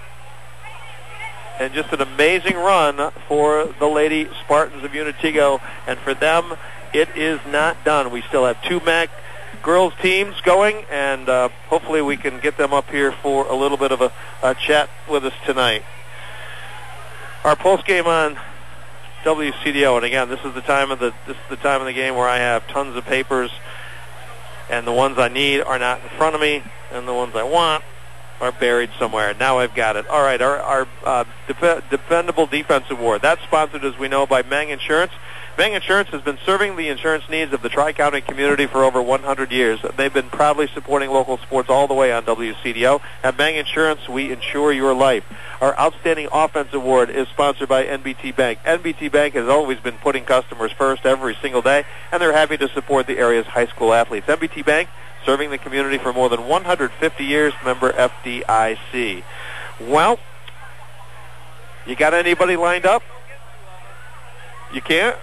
and just an amazing run for the Lady Spartans of Unitigo, and for them, it is not done. We still have 2 MAC girls teams going, and hopefully we can get them up here for a little bit of a chat with us tonight. Our post game on WCDO, and again, this is the time of the game where I have tons of papers, and the ones I need are not in front of me, and the ones I want are buried somewhere. Now I've got it. All right, our Dependable Defense Award. That's sponsored, as we know, by Mang Insurance. Mang Insurance has been serving the insurance needs of the Tri-County community for over 100 years. They've been proudly supporting local sports all the way on WCDO. At Mang Insurance, we insure your life. Our Outstanding Offense Award is sponsored by NBT Bank. NBT Bank has always been putting customers first every single day, and they're happy to support the area's high school athletes. NBT Bank, serving the community for more than 150 years, member FDIC. Well, you got anybody lined up? You can't?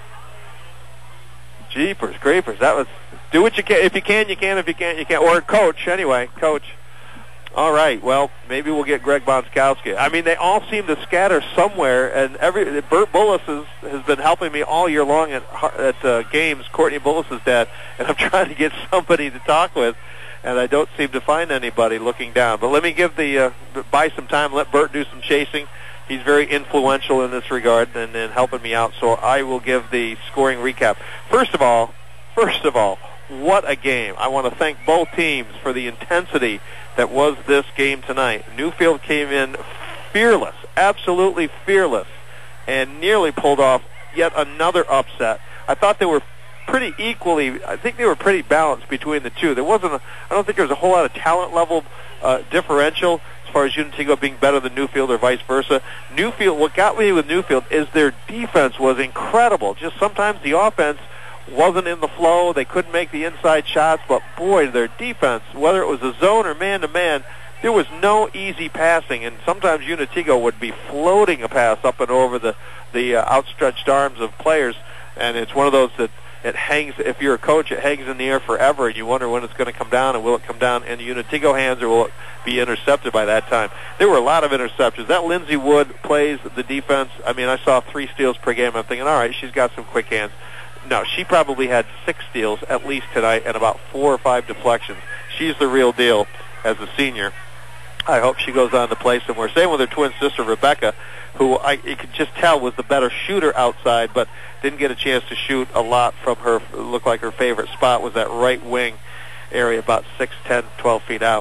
Jeepers, creepers. That was, do what you can. If you can, you can. If you can't, you can't. Or coach, anyway. Coach. All right, well, maybe we'll get Greg Bonskowski. I mean, they all seem to scatter somewhere, and Bert Bullis has been helping me all year long at games, Courtney Bullis' dad, and I'm trying to get somebody to talk with, and I don't seem to find anybody looking down. But let me buy some time, let Bert do some chasing. He's very influential in this regard and helping me out, so I will give the scoring recap. First of all, what a game. I want to thank both teams for the intensity that was this game tonight. Newfield came in fearless, absolutely fearless, and nearly pulled off yet another upset. I thought they were pretty balanced between the two. I don't think there was a whole lot of talent level differential as far as Unitigo being better than Newfield or vice versa. What got me with Newfield is their defense was incredible. Just sometimes the offense wasn't in the flow. They couldn't make the inside shots, but boy, their defense, whether it was a zone or man-to-man, there was no easy passing, and sometimes Unitigo would be floating a pass up and over the outstretched arms of players, and it's one of those that it hangs, if you're a coach, it hangs in the air forever, and you wonder when it's going to come down, and will it come down in Unitigo hands, or will it be intercepted by that time? There were a lot of interceptions. That Lindsay Wood plays the defense. I mean, I saw 3 steals per game. I'm thinking, all right, she's got some quick hands. No, she probably had 6 steals at least tonight and about 4 or 5 deflections. She's the real deal as a senior. I hope she goes on to play somewhere. Same with her twin sister, Rebecca, who you could just tell was the better shooter outside, but didn't get a chance to shoot a lot from her. It looked like her favorite spot was that right wing area, about 6, 10, 12 feet out.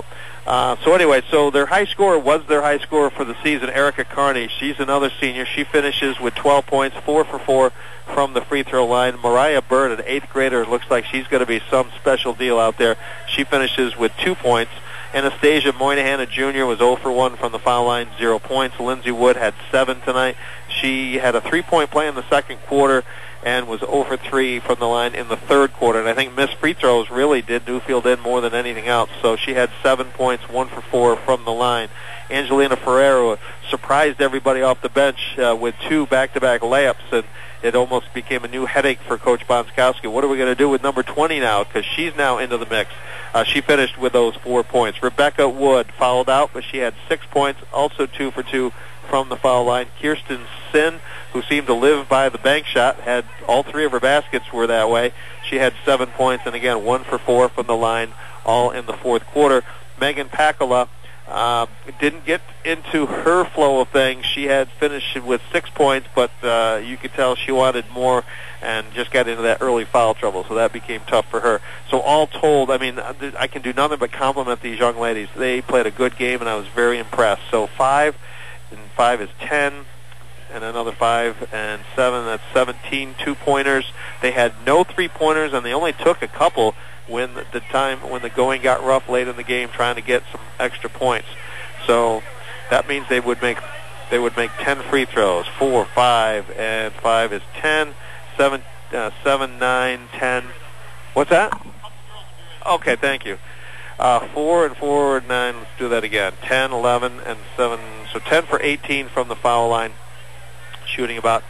So anyway, so their high scorer was their high scorer for the season, Erica Carney. She's another senior. She finishes with 12 points, 4 for 4 from the free throw line. Mariah Bird, an 8th grader, looks like she's going to be some special deal out there. She finishes with 2 points. Anastasia Moynihan, a junior, was 0 for 1 from the foul line, 0 points. Lindsay Wood had 7 tonight. She had a 3-point play in the second quarter and was 0 for 3 from the line in the third quarter. And I think missed free throws really did Newfield in more than anything else. So she had 7 points, 1 for 4 from the line. Angelina Ferrero surprised everybody off the bench with 2 back-to-back layups, and it almost became a new headache for Coach Bonskowski. What are we going to do with number 20 now? Because she's now into the mix. She finished with those 4 points. Rebecca Wood fouled out, but she had 6 points, also 2 for 2 from the foul line. Kirsten Sin, who seemed to live by the bank shot, had all 3 of her baskets were that way. She had 7 points, and again, 1 for 4 from the line, all in the fourth quarter. Megan Pakala didn't get into her flow of things. She had finished with 6 points, but you could tell she wanted more and just got into that early foul trouble, so that became tough for her. So all told, I mean, I can do nothing but compliment these young ladies. They played a good game, and I was very impressed. So 5, and 5 is 10, and another 5 and 7, that's 17 2-pointers. They had no 3-pointers, and they only took a couple when the going got rough late in the game, trying to get some extra points. So that means they would make 10 free throws. 4, 5, and 5 is 10. 7, 9, 10. What's that? Okay, thank you. 4 and 4, 9. Let's do that again. 10, 11, and 7. So 10 for 18 from the foul line, shooting about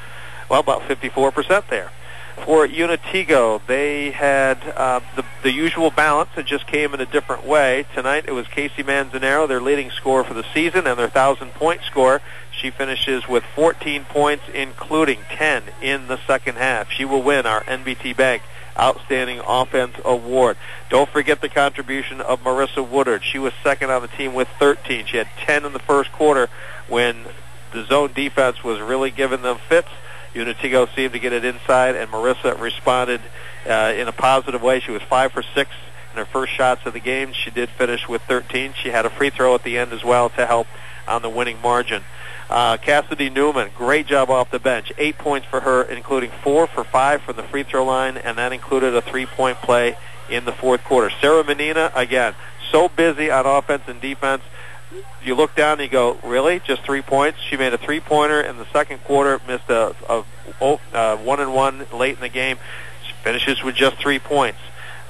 54% there. For Unitigo, they had the usual balance. It just came in a different way. Tonight it was Casey Manzanero, their leading scorer for the season, and their 1,000-point scorer. She finishes with 14 points, including 10 in the second half. She will win our NBT Bank Outstanding Offense Award. Don't forget the contribution of Marissa Woodard. She was second on the team with 13. She had 10 in the first quarter when the zone defense was really giving them fits. Unitigo seemed to get it inside, and Marissa responded in a positive way. She was 5 for 6 in her first shots of the game. She did finish with 13. She had a free throw at the end as well to help on the winning margin. Cassidy Newman, great job off the bench. 8 points for her, including 4 for 5 from the free throw line, and that included a 3-point play in the fourth quarter. Sarah Menina, again, so busy on offense and defense. You look down and you go, really? Just 3 points? She made a 3-pointer in the second quarter, missed a 1-and-1 late in the game. She finishes with just 3 points.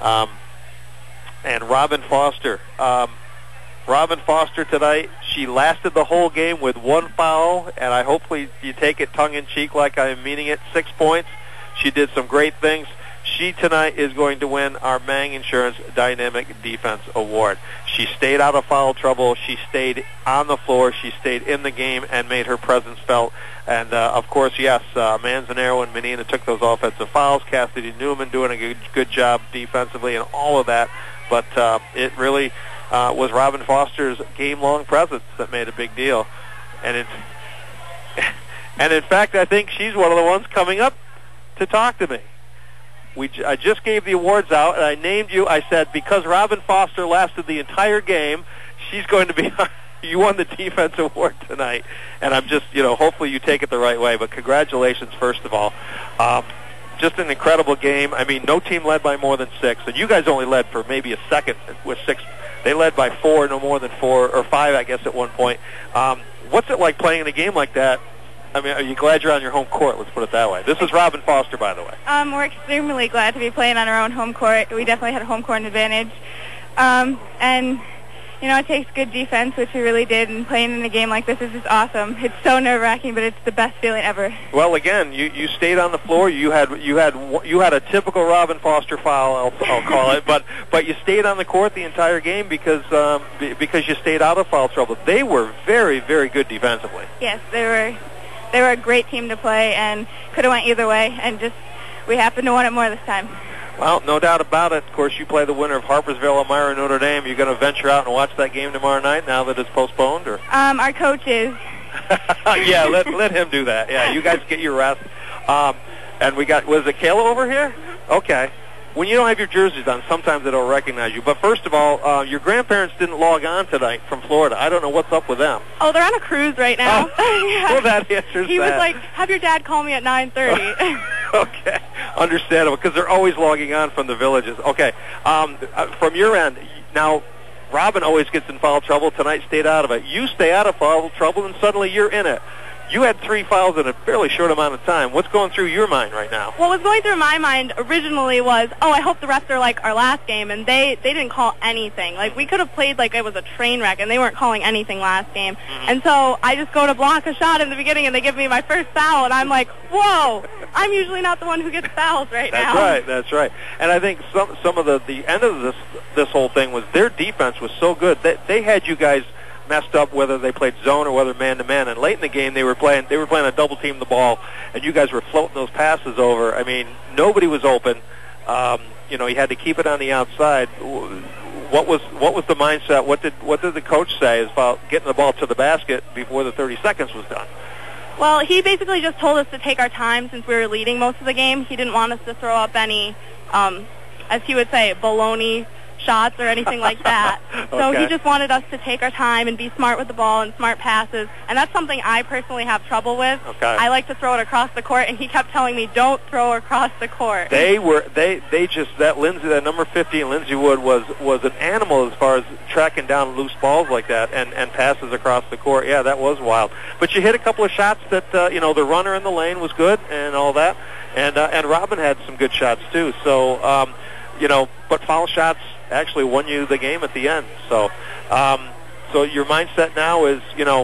And Robin Foster. Robin Foster tonight, she lasted the whole game with 1 foul, and I hopefully you take it tongue-in-cheek like I'm meaning it, 6 points. She did some great things. She tonight is going to win our Mang Insurance Dynamic Defense Award. She stayed out of foul trouble. She stayed on the floor. She stayed in the game and made her presence felt. And, of course, yes, Manzanero and Menina took those offensive fouls. Cassidy Newman doing a good job defensively and all of that. But it really was Robin Foster's game-long presence that made a big deal. And in fact, I think she's one of the ones coming up to talk to me. I just gave the awards out, and I named you. I said, because Robin Foster lasted the entire game, she's going to be you won the defense award tonight. And I'm just, hopefully you take it the right way. But congratulations, first of all. Just an incredible game. I mean, no team led by more than 6. And you guys only led for maybe a second with 6. They led by 4, no more than 4, or 5, I guess, at one point. What's it like playing in a game like that? I mean, are you glad you're on your home court? Let's put it that way. This is Robin Foster, by the way. We're extremely glad to be playing on our own home court. We definitely had a home court advantage. And, it takes good defense, which we really did, and playing in a game like this is just awesome. It's so nerve-wracking, but it's the best feeling ever. Well, again, you stayed on the floor. You had a typical Robin Foster foul, I'll call it, but you stayed on the court the entire game because you stayed out of foul trouble. They were very, very good defensively. Yes, they were a great team to play and could have went either way, and just we happened to win it more this time. Well, no doubt about it. Of course, you play the winner of Harpersville, Elmira, Notre Dame. You're going to venture out and watch that game tomorrow night now that it's postponed? Or our coach is. Yeah, let him do that. Yeah, you guys get your rest. And was it Kayla over here? Okay. when you don't have your jerseys on, sometimes they don't recognize you. But first of all, your grandparents didn't log on tonight from Florida. I don't know what's up with them. Oh, they're on a cruise right now. Yeah. Well, that answers He that. was like, have your dad call me at 9:30. Okay, understandable, because they're always logging on from the villages. Okay, from your end, now, Robin always gets in foul trouble. Tonight stayed out of it. You stay out of foul trouble, and suddenly you're in it. You had 3 fouls in a fairly short amount of time. What's going through your mind right now? What was going through my mind originally was, I hope the refs are like our last game, and they didn't call anything. Like, we could have played like it was a train wreck, and they weren't calling anything last game. Mm-hmm. And so I just go to block a shot in the beginning, and they give me my first foul, and I'm like, whoa, I'm usually not the one who gets fouls right now. That's right. And I think some of the end of this whole thing was their defense was so good that they had you guys messed up, whether they played zone or whether man-to-man. And late in the game, they were playing a double-team the ball, and you guys were floating those passes over. I mean, nobody was open. You had to keep it on the outside. What was the mindset? What did the coach say about getting the ball to the basket before the 30 seconds was done? Well, he basically just told us to take our time since we were leading most of the game. He didn't want us to throw up any, as he would say, baloney shots or anything like that. So Okay. he just wanted us to take our time and be smart with the ball and smart passes, and that's something I personally have trouble with. Okay. I like to throw it across the court, and he kept telling me, don't throw across the court. That number 15, Lindsay Wood, was an animal as far as tracking down loose balls like that and passes across the court. Yeah, that was wild. But you hit a couple of shots that the runner in the lane was good and all that, and Robin had some good shots too. So but foul shots actually won you the game at the end. So so your mindset now is,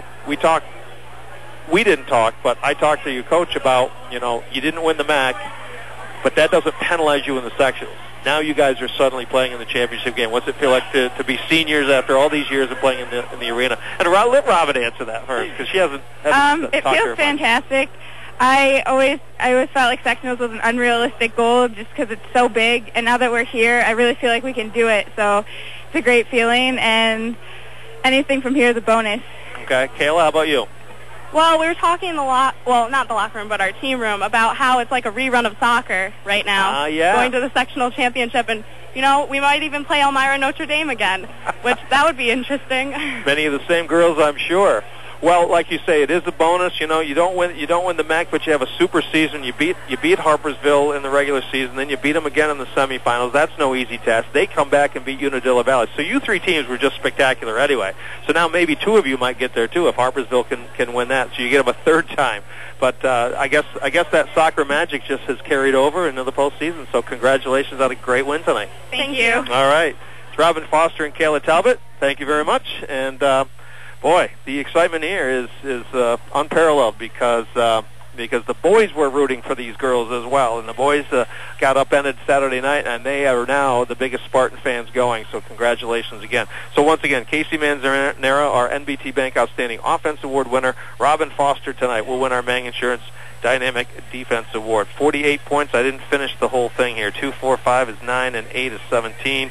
we didn't talk, but I talked to your coach about, you didn't win the MAC, but that doesn't penalize you in the sectionals. Now you guys are suddenly playing in the championship game. What's it feel like to be seniors after all these years of playing in the arena? And let Robin answer that first, because she hasn't It feels fantastic. I always felt like sectionals was an unrealistic goal just because it's so big, and now that we're here, I really feel like we can do it. So it's a great feeling, and anything from here is a bonus. Okay, Kayla, how about you? Well, we were talking in not the locker room, but our team room, about how it's like a rerun of soccer right now. Yeah. Going to the sectional championship, and we might even play Elmira Notre Dame again, which that would be interesting. Many of the same girls, I'm sure. Well, like you say, it is a bonus. You don't win the MAC, but you have a super season. You beat Harpersville in the regular season, then you beat them again in the semifinals. That's no easy task. They come back and beat Unadilla Valley. So you 3 teams were just spectacular anyway. So now maybe 2 of you might get there too if Harpersville can win that. So you get them a 3rd time. But I guess that soccer magic just has carried over into the postseason. So congratulations on a great win tonight. Thank you. All right, it's Robin Foster and Kayla Talbot. Thank you very much. And boy, the excitement here is unparalleled because the boys were rooting for these girls as well, and the boys got upended Saturday night, and they are now the biggest Spartan fans going. So congratulations again. So once again, Casey Manzanera, our NBT Bank Outstanding Offense Award winner. Robin Foster tonight will win our Mang Insurance Dynamic Defense Award. 48 points. I didn't finish the whole thing here. 2, 4, 5 is 9, and 8 is 17.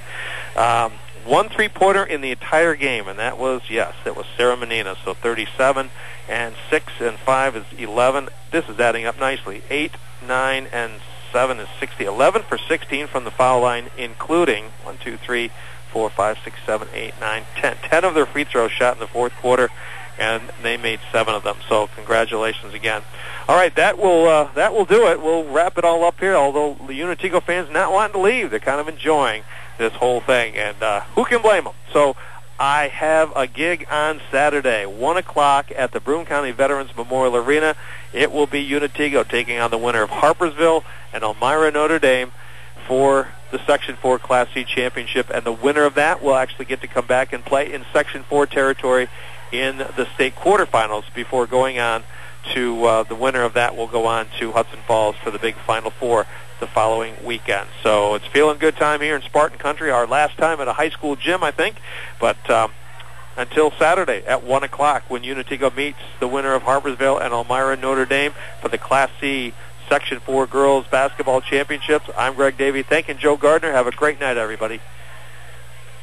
1 3-pointer in the entire game, and that was Sarah Menina. So 37, and 6 and 5 is 11. This is adding up nicely. 8, 9, and 7 is 60. 11 for 16 from the foul line, including 1, 2, 3, 4, 5, 6, 7, 8, 9, 10. 10 of their free throws shot in the fourth quarter, and they made 7 of them. So congratulations again. All right, that will do it. We'll wrap it all up here. Although the Unatico fans not wanting to leave, they're kind of enjoying this whole thing, and who can blame them? So I have a gig on Saturday, 1 o'clock at the Broome County Veterans Memorial Arena. It will be Unatico taking on the winner of Harpersville and Elmira Notre Dame for the Section 4 Class C Championship, and the winner of that will actually get to come back and play in Section 4 territory in the state quarterfinals before going on to the winner of that will go on to Hudson Falls for the big Final Four the following weekend. So it's feeling good time here in Spartan Country. Our last time at a high school gym, I think. But until Saturday at 1 o'clock when Unatico meets the winner of Harpersville and Elmira Notre Dame for the Class C Section 4 Girls Basketball Championships. I'm Greg Davey. Thanking Joe Gardner. Have a great night, everybody.